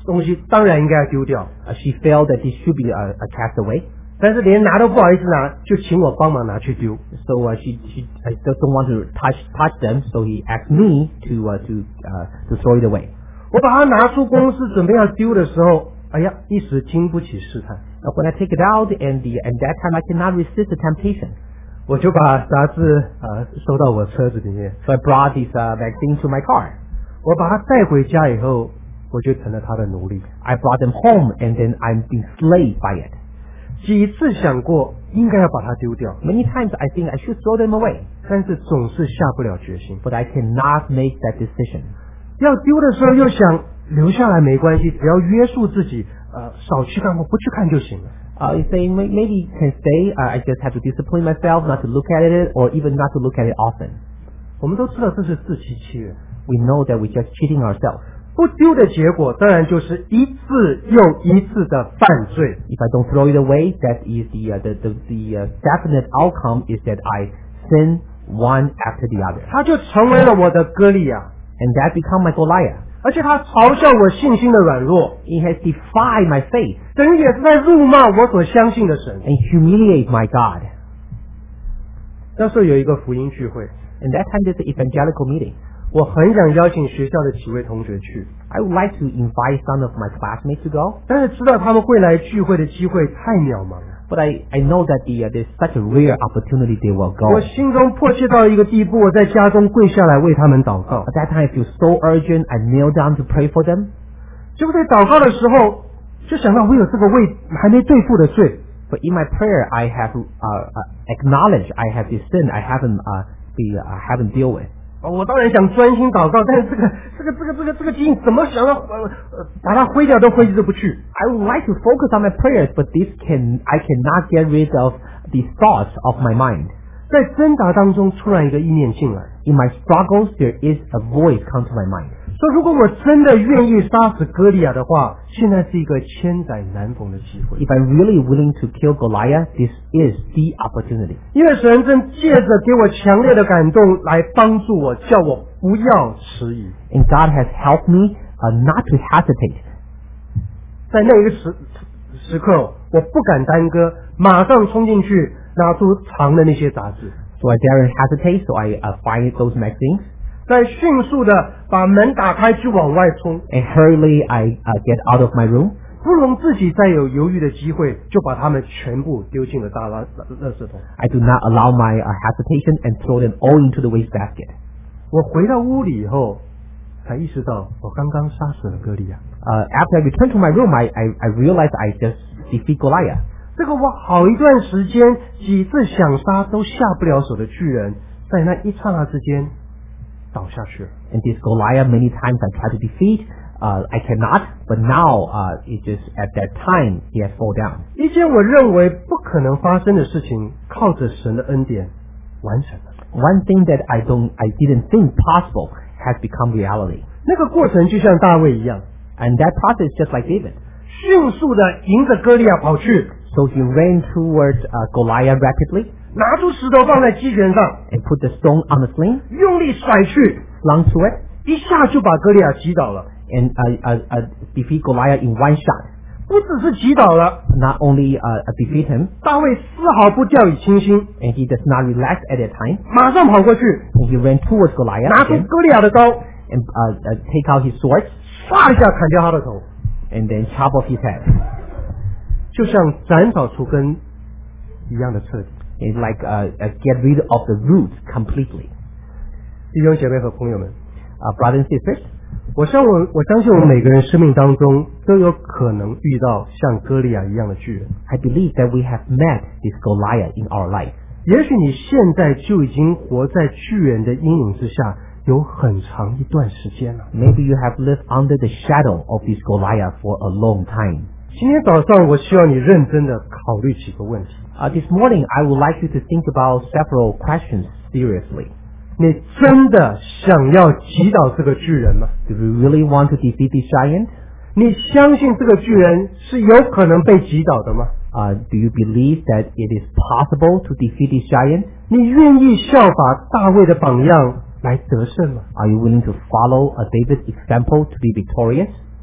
东西当然应该要丢掉， Uh, she felt that this should be uh, uh, cast away. 但是连拿都不好意思拿，就请我帮忙拿去丢。 So uh, she she I just don't want to touch touch them. So he asked me to uh, to uh, to throw it away. 我把它拿出公司准备要丢的时候，哎呀，一时经不起试探， Uh, when I take it out, and the and that time I cannot resist the temptation. 我就把杂志呃收到我车子里面。 So I brought this uh, magazine to my car. 我把它带回家以后，我就成了他的奴隶。 I brought them home, and then I'm being slaved by it. 几次想过应该要把它丢掉， Many times I think I should throw them away, 但是总是下不了决心。 but I cannot make that decision. 要丢的时候又想留下来没关系，只要约束自己，呃，少去看或不去看就行了。 Uh, you say may- maybe can stay. Uh, I just have to discipline myself not to look at it, or even not to look at it often. 我们都知道这是自欺欺人， We know that we're just cheating ourselves. 不丢的结果当然就是一次又一次的犯罪。 If I don't throw it away, that is the uh, the the, the uh, definite outcome is that I sin one after the other, 他就成为了我的歌利亚， and that become my Goliath. 而且他嘲笑我信心的软弱， He has defied my faith 等于也是在辱骂我所相信的神。 and humiliate my God. 那时候有一个福音聚会， And that time there's an evangelical meeting. 我很想邀请学校的几位同学去， I would like to invite some of my classmates to go, 但是知道他们会来聚会的机会太渺茫了。 but I, I know that the, uh, there's such a rare opportunity they will go. 我心中迫切到一个地步，我在家中跪下来为他们祷告。 At that time I feel so urgent, I kneel down to pray for them. 结果在祷告的时候，就想到我有这个未还没对付的罪， But in my prayer I have uh, uh, acknowledged I have this sin I haven't uh, the, uh, haven't dealt with. 哦我当然想专心祷告，但是这个这个这个这个这个经怎么想要呃呃把它挥掉都挥之不去。 I would like to focus on my prayers, but this can I cannot get rid of the thoughts of my mind. 在挣扎当中，突然一个意念进来， In my struggles, there is a voice come to my mind. 说如果我真的愿意杀死歌利亚的话，现在是一个千载难逢的机会。 If I'm really willing to kill Goliath, this is the opportunity. 因为神正借着给我强烈的感动来帮助我，叫我不要迟疑。 And God has helped me uh, not to hesitate. 在那一个时时刻，我不敢耽搁，马上冲进去拿出藏的那些杂志， So I daren't hesitate, so I uh, find those magazines. 再迅速的把门打开去往外冲， And hurriedly I uh, get out of my room. 不容自己再有犹豫的机会，就把它们全部丢进了大垃垃圾桶。 I do not allow my uh, hesitation and throw them all into the waste basket. 我回到屋里以后，才意识到我刚刚杀死了歌利亚。 Uh, after I return to my room, I, I, I realized I just defeat Goliath. 这个我好一段时间几次想杀都下不了手的巨人，在那一刹那之间倒下去了。 And this Goliath, many times I try to defeat, uh, I cannot, but now uh, it just at that time he has fallen down. 一件我认为不可能发生的事情，靠着神的恩典完成了。 One thing that I don't, I didn't think possible has become reality. 那个过程就像大卫一样， And that process is just like David. 迅速的迎着歌利亚跑去， So he ran towards uh, Goliath rapidly 拿出石头放在机旋上， and put the stone on the sling, 用力甩去， slung to it, 一下就把歌利亚击倒了。 and uh, uh, uh, defeat Goliath in one shot. 不只是击倒了， Not only uh, uh, defeat him, 大卫丝毫不掉以轻心， and he does not relax at that time, 马上跑过去， and he ran towards Goliath 拿出 again, 歌利亚的刀， and uh, uh, take out his sword, 唰一下砍掉他的头， and then chop off his head. 就像斩草除根一样的彻底。 It's like uh, uh, get rid of the roots completely. 弟兄姐妹和朋友们， Uh, brothers and sisters, 我相我我相信我们每个人生命当中都有可能遇到像歌利亚一样的巨人。 I believe that we have met this Goliath in our life. 也许你现在就已经活在巨人的阴影之下，有很长一段时间了。 Maybe you have lived under the shadow of this Goliath for a long time. 今天早上，我希望你认真的考虑几个问题。 Uh, this morning, I would like you to think about several questions seriously. 你真的想要击倒这个巨人吗？ Do you really want to defeat this giant? 你相信这个巨人是有可能被击倒的吗？ Uh, do you believe that it is possible to defeat this giant? 你愿意效法大卫的榜样来得胜吗？ Are you willing to follow a David's example to be victorious?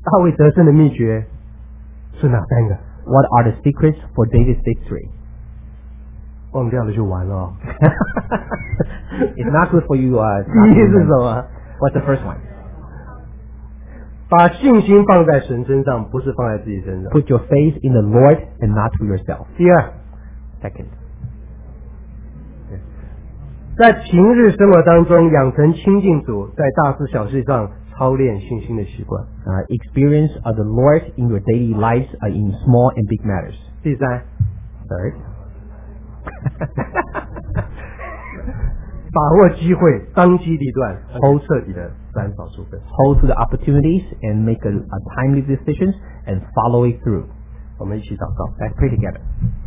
大卫得胜的秘诀是哪三个？ What are the secrets for David's victory? 忘掉了就完了哦。 It's not good for you. Uh, 第一是什么？ What's the first one? 把信心放在神身上，不是放在自己身上。 Put your faith in the Lord and not to yourself. 第二， Second, 在平日生活当中养成亲近主，在大事小事上操练信心的习惯。 uh, experience of the Lord in your daily lives uh, in small and big matters. 第三， Third, 把握机会，当机立断，抽彻底的斩草除根。 hold to the opportunities and make a, a timely decisions and follow it through. 我们一起祷告。 Let's pray together.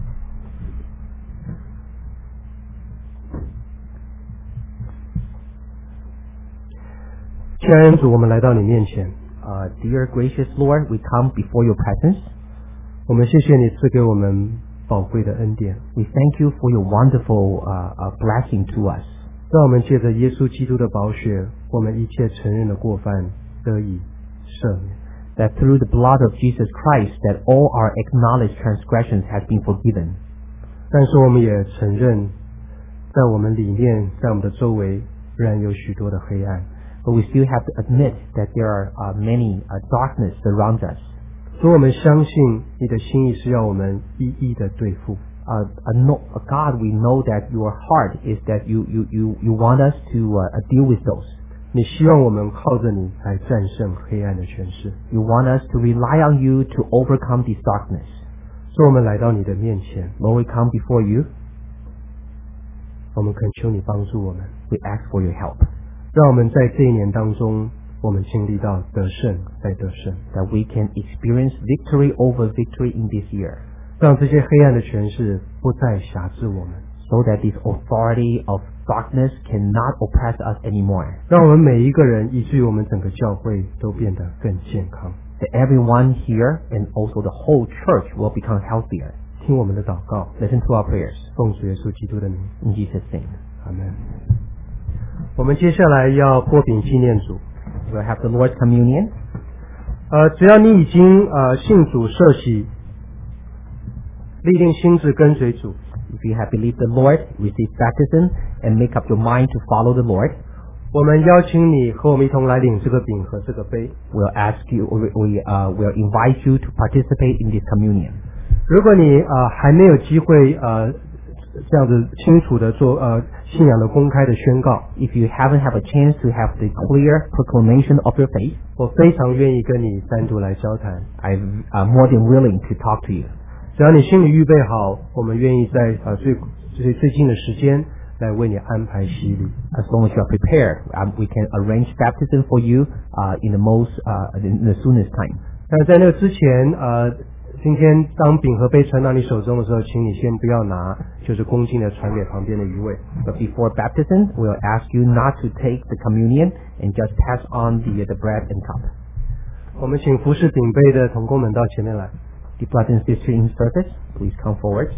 亲爱的主，我们来到你面前， Uh, dear gracious Lord, we come before your presence. 我们谢谢你赐给我们宝贵的恩典， We thank you for your wonderful uh, uh, blessing to us. 让我们借着耶稣基督的宝血，我们一切承认的过犯得以赦免。 That through the blood of Jesus Christ, that all our acknowledged transgressions have been forgiven. 但是我们也承认，在我们里面，在我们的周围，仍然有许多的黑暗。 But we still have to admit that there are uh, many uh, darkness around us. 所以我们相信你的心意是要我们一一的对付。 Uh, uh, no, uh, God, we know that your heart is that you, you, you, you want us to uh, uh, deal with those. 你希望我们靠着你来战胜黑暗的权势， You want us to rely on you to overcome this darkness. 所以我们来到你的面前， Lord, we come before you. 我们恳求你帮助我们， We ask for your help. 让我们在这一年当中，我们经历到得胜再得胜， That we can experience victory over victory in this year. 让这些黑暗的权势不再辖制我们， So that this authority of darkness cannot oppress us anymore. 让我们每一个人，以至于我们整个教会都变得更健康。 That everyone here and also the whole church will become healthier. 听我们的祷告， Listen to our prayers. 奉主耶稣基督的名， In Jesus' name. 阿门。我们接下来要擘饼纪念主。 We'll have the Lord's Communion. 呃，只要你已经呃信主受洗，立定心志跟随主， If you have believed the Lord, receive baptism, and make up your mind to follow the Lord, 我们邀请你和我们一同来领这个饼和这个杯。 we'll ask you, we, we uh, will invite you to participate in this communion. 如果你呃还没有机会呃这样子清楚的做呃信仰的公开的宣告， If you haven't had a chance to have the clear proclamation of your faith, 我非常愿意跟你单独来交谈。 I'm uh, more than willing to talk to you. 只要你心里预备好，我们愿意在呃最最最近的时间来为你安排洗礼。 As long as you are prepared, um, we can arrange baptism for you uh, in the most uh, in the soonest time. 但在那个之前，呃，今天当饼和杯传到你手中的时候，请你先不要拿，就是恭敬的传给旁边的一位。 But before baptism, we'll ask you not to take the communion and just pass on the the bread and cup. 我们请服侍饼杯的同工们到前面来。 The brothers and sisters in service, please come forward.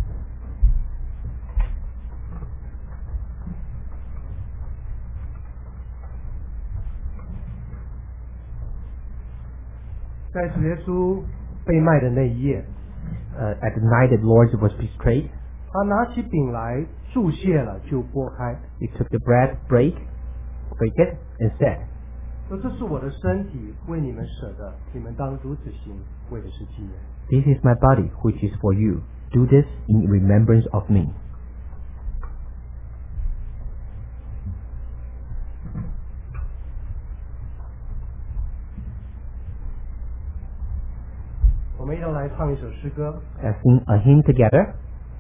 在主耶稣被卖的那一夜， Uh, at the night that Lord was betrayed, 他拿起饼来注谢了，就拨开， he took the bread, break, break it, and said, 说这是我的身体，为你们舍的，你们当如此行，为的是纪念。 This is my body, which is for you. Do this in remembrance of me. 我们一同来唱一首诗歌。 Let's sing a hymn together.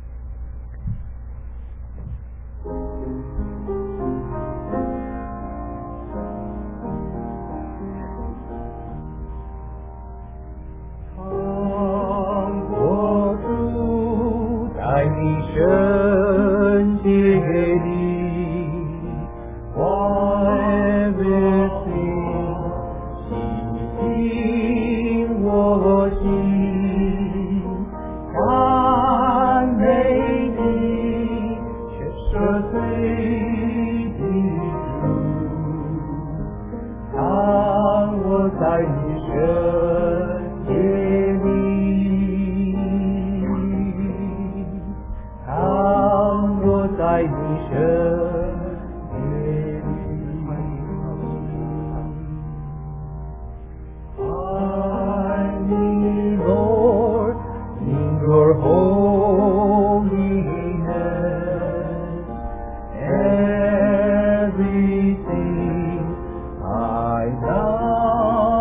在你圣洁里，我的心吸引我心，赞美你，却赦罪的主，当我在你耶利，倘若在你身耶利。Find me, Lord, in your holiness. Everything I now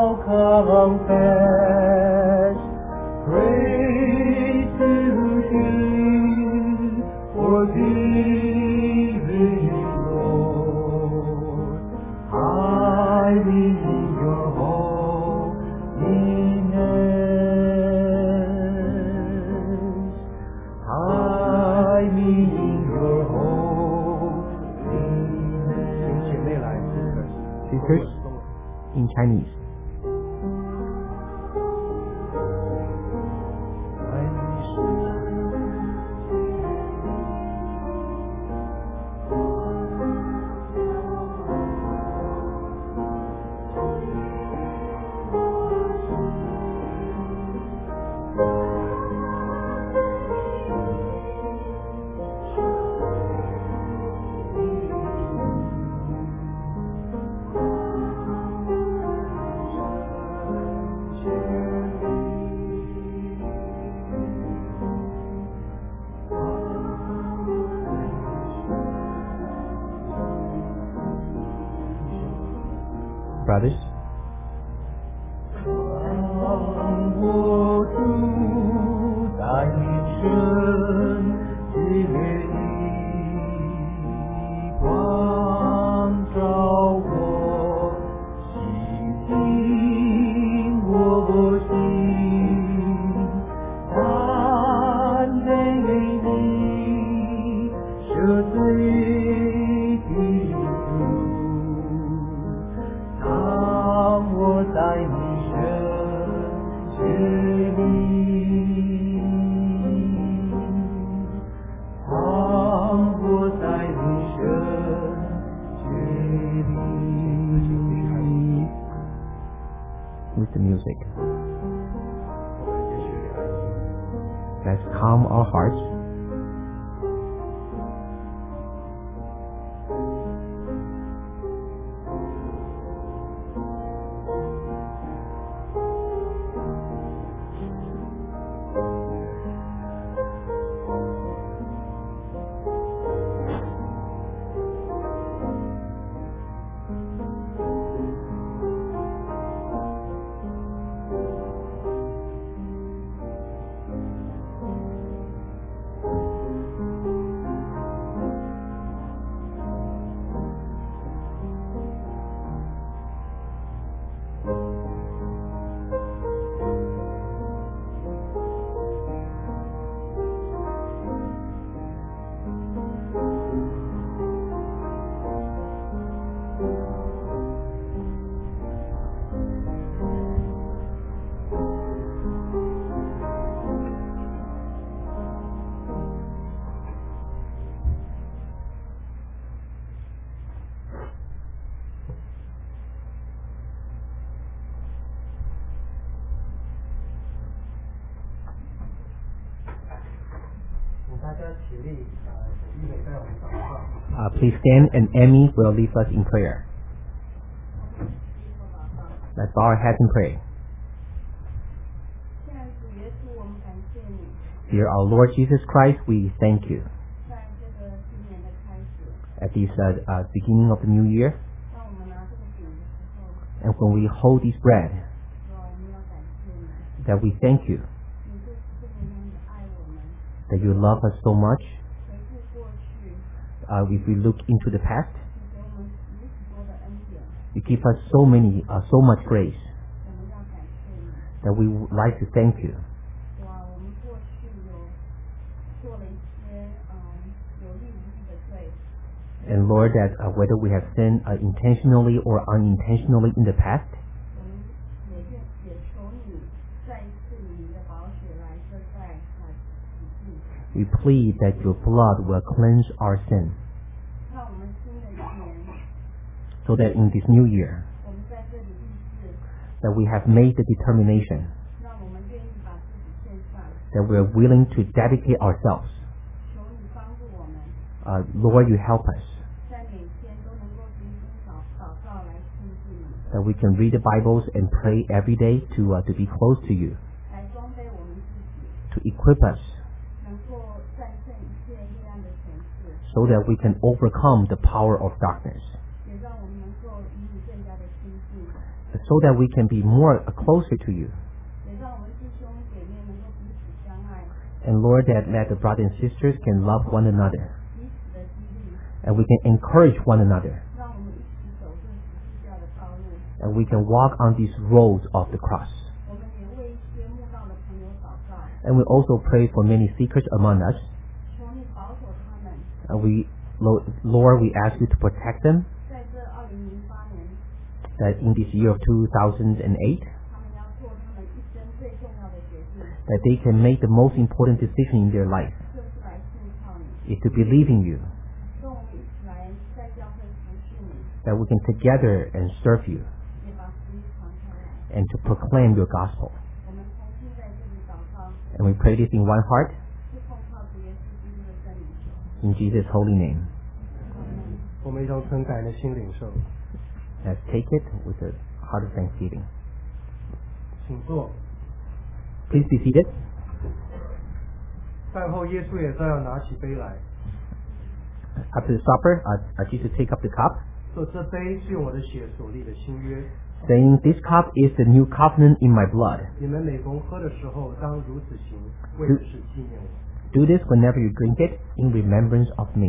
confess. Praise to Him for giving, Lord. Hide me in your holiness. Hide me in your holiness. 姐妹来 Sisters in Chinese. Brothers, 我住在你身之列里，光照我心，听我心，赞美你赦罪的主。当我在你身之里，当我在你身之里。 with the music. Let's calm our hearts. Uh, please stand and Amy will lead us in prayer. Let's bow our heads and pray. Dear our Lord Jesus Christ, we thank you. At this uh, uh, beginning of the new year, and when we hold this bread, that we thank you that you love us so much. Uh, if we look into the past, you give us so many, uh, so much grace that we would like to thank you. And Lord, that uh, whether we have sinned uh, intentionally or unintentionally in the past, we plead that your blood will cleanse our sin, so that in this new year, that we have made the determination, 让我们愿意把自己献上， that we are willing to dedicate ourselves. 求你帮助我们， Uh, Lord, you help us, 在每天都能够读经祷祷告来亲近你， that we can read the Bibles and pray every day to, uh, to be close to you, 来装备我们自己， to equip us 能够战胜一切黑暗的权势， so that we can overcome the power of darkness, 也让我们能够与你更加的亲近， so that we can be more uh, closer to you. 也让我们弟兄姐妹能够彼此相爱， And Lord, that, that the brothers and sisters can love one another, 彼此的激励， and we can encourage one another, 让我们一起走这十字架的道路。 and we can walk on these roads of the cross. 我们也为一些慕道的朋友祷告， And we also pray for many seekers among us. 求你保守他们， And we, Lo- Lord, we ask you to protect them, 在这二零零八年， that in this year of two thousand eight, 他们要做他们一生最重要的决定， that they can make the most important decision in their life, 就是来信靠你， is to believe in you, 跟我们一起来在教会服侍你， that we can together and serve you, 也把福音传开来。 and to proclaim your gospel. 我们同心在这里祷告， And we pray this in one heart, 是奉靠主耶稣基督的圣名。 in Jesus' holy name. 我们一同存感恩的心领受， Let's take it with a heart of thanksgiving. 请坐。 Please be seated. 饭后，耶稣也照样拿起杯来， After the supper, uh, uh, Jesus take up the cup, 说：“这杯是用我的血所立的新约， saying, "This cup is the new covenant in my blood. 你们每逢喝的时候，当如此行，为的是纪念我。” Do this whenever you drink it in remembrance of me."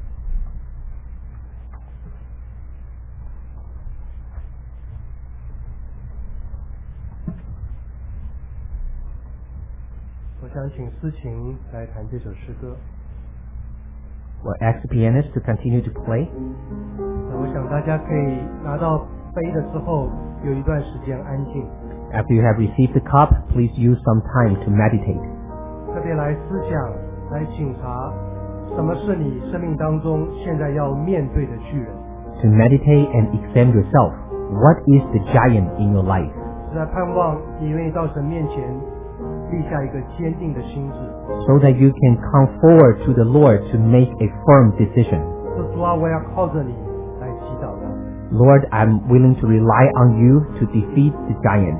我想请思琴来弹这首诗歌。 We'll ask the pianist to continue to play. 那我想大家可以拿到杯的时候，有一段时间安静， After you have received the cup, please use some time to meditate, 特别来思想，来请查什么是你生命当中现在要面对的巨人， to meditate and examine yourself. What is the giant in your life? 是在盼望你愿意到神面前立下一个坚定的心志。 So that you can come forward to the Lord to make a firm decision. 说主啊，我要靠着你来击倒他。 Lord, I'm willing to rely on you to defeat the giant.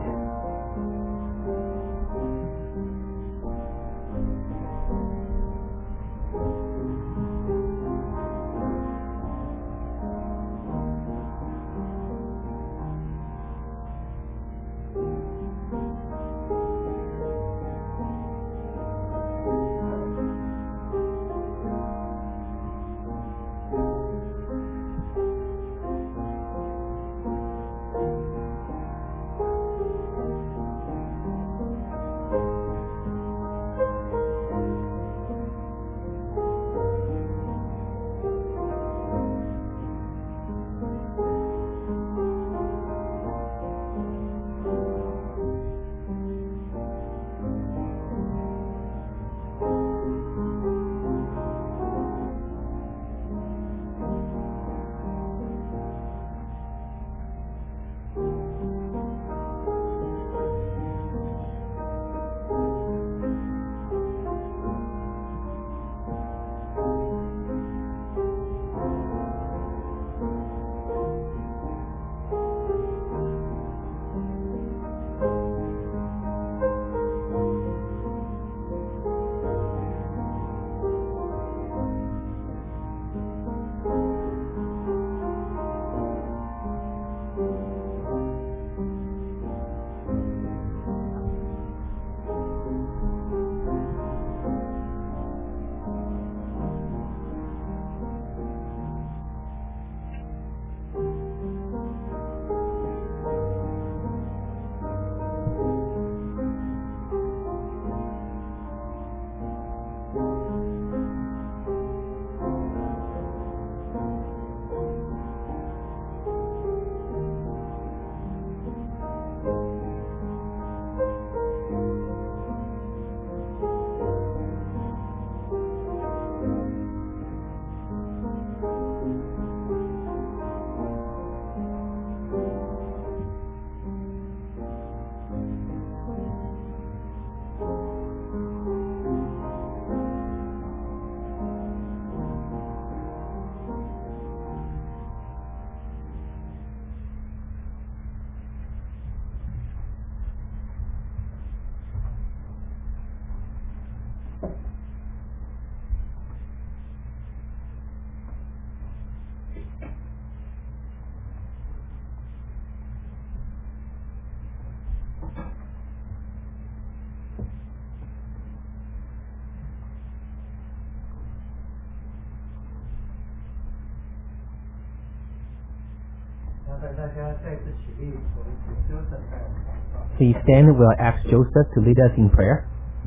Please stand. We'll ask Joseph to lead us in prayer.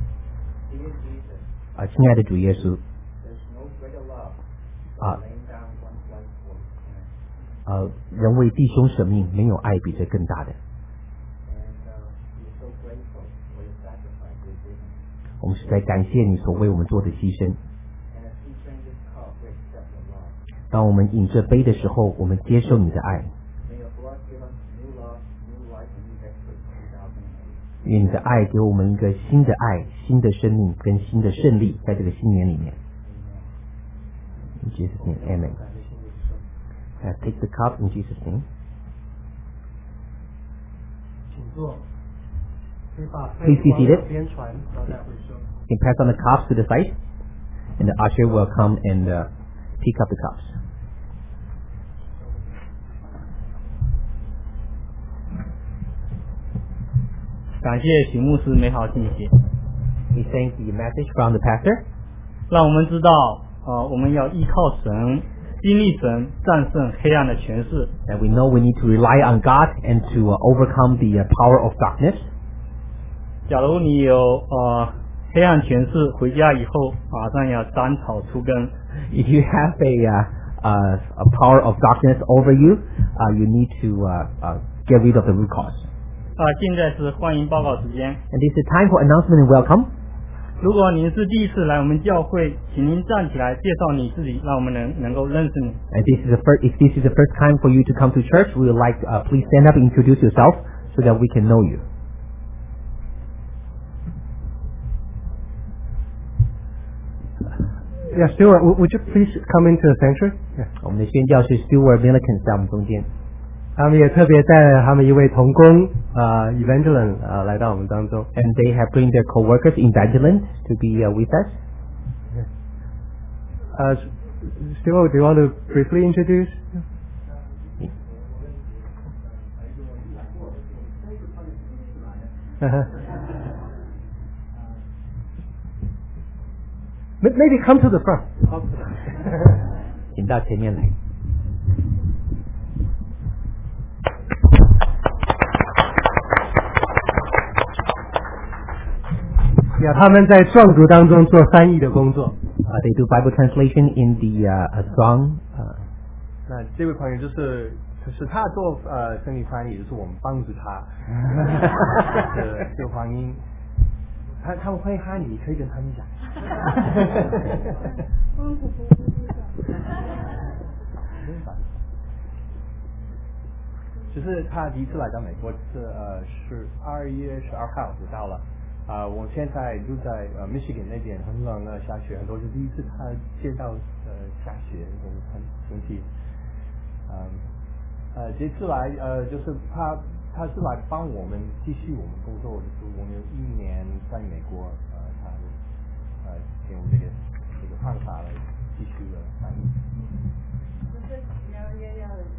啊，亲爱的主耶稣，啊，呃，人为弟兄舍命，没有爱比这更大的。我们实在感谢你所为我们做的牺牲。当我们饮这杯的时候，我们接受你的爱。愿你的爱给我们一个新的爱、新的生命跟新的胜利，在这个新年里面。In Jesus' name, Amen. Uh, take the cup in Jesus' name. 请坐。 Please be seated. You can pass on the cups to the side, and the usher will come and uh, pick up the cups. 感谢许牧师美好信息， We thank the message from the pastor. 让我们知道，呃，我们要依靠神，经历神，战胜黑暗的权势。 And we know we need to rely on God and to uh, overcome the uh, power of darkness. 假如你有呃黑暗权势，回家以后马上要斩草除根。 If you have a, uh, uh, a power of darkness over you, uh, you need to uh, uh, get rid of the root cause. 啊、现在是欢迎报告时间。 And this is time for announcement and welcome. 如果您是第一次来我们教会，请您站起来介绍你自己，让我们能能够认识你。 And this is the first, if this is the first time for you to come to church, we would like uh, please stand up and introduce yourself so that we can know you. Yeah, Stuart, would would you please come into the sanctuary? Yeah. 我们的宣教士 Stewart Milliken 在我们中间。 他们也特别带了他们一位同工啊、呃、Evangeline 啊、呃、来到我们当中。 And they have bring their co-workers Evangeline to be uh, with us. 呃、Stuart, do you want to briefly introduce? Maybe come to the front. 请到前面来。 呀，他们在壮族当中做翻译的工作。 Uh, they do Bible translation in the uh, uh, song. Uh, 那这位朋友就是就是他做呃圣经翻译，就是我们帮助他。是是黄英，他他们会喊你，你可以跟他们讲。就是他第一次来到美国是呃是二月十二号就到了。啊、呃，我现在住在呃 Michigan 那边，很冷的下雪，很多是第一次他见到呃下雪，很很生气。嗯，呃，这次来呃就是他他是来帮我们继续我们工作，就是我们有一年在美国，呃，他呃给我们这个这个方法来继续的翻译。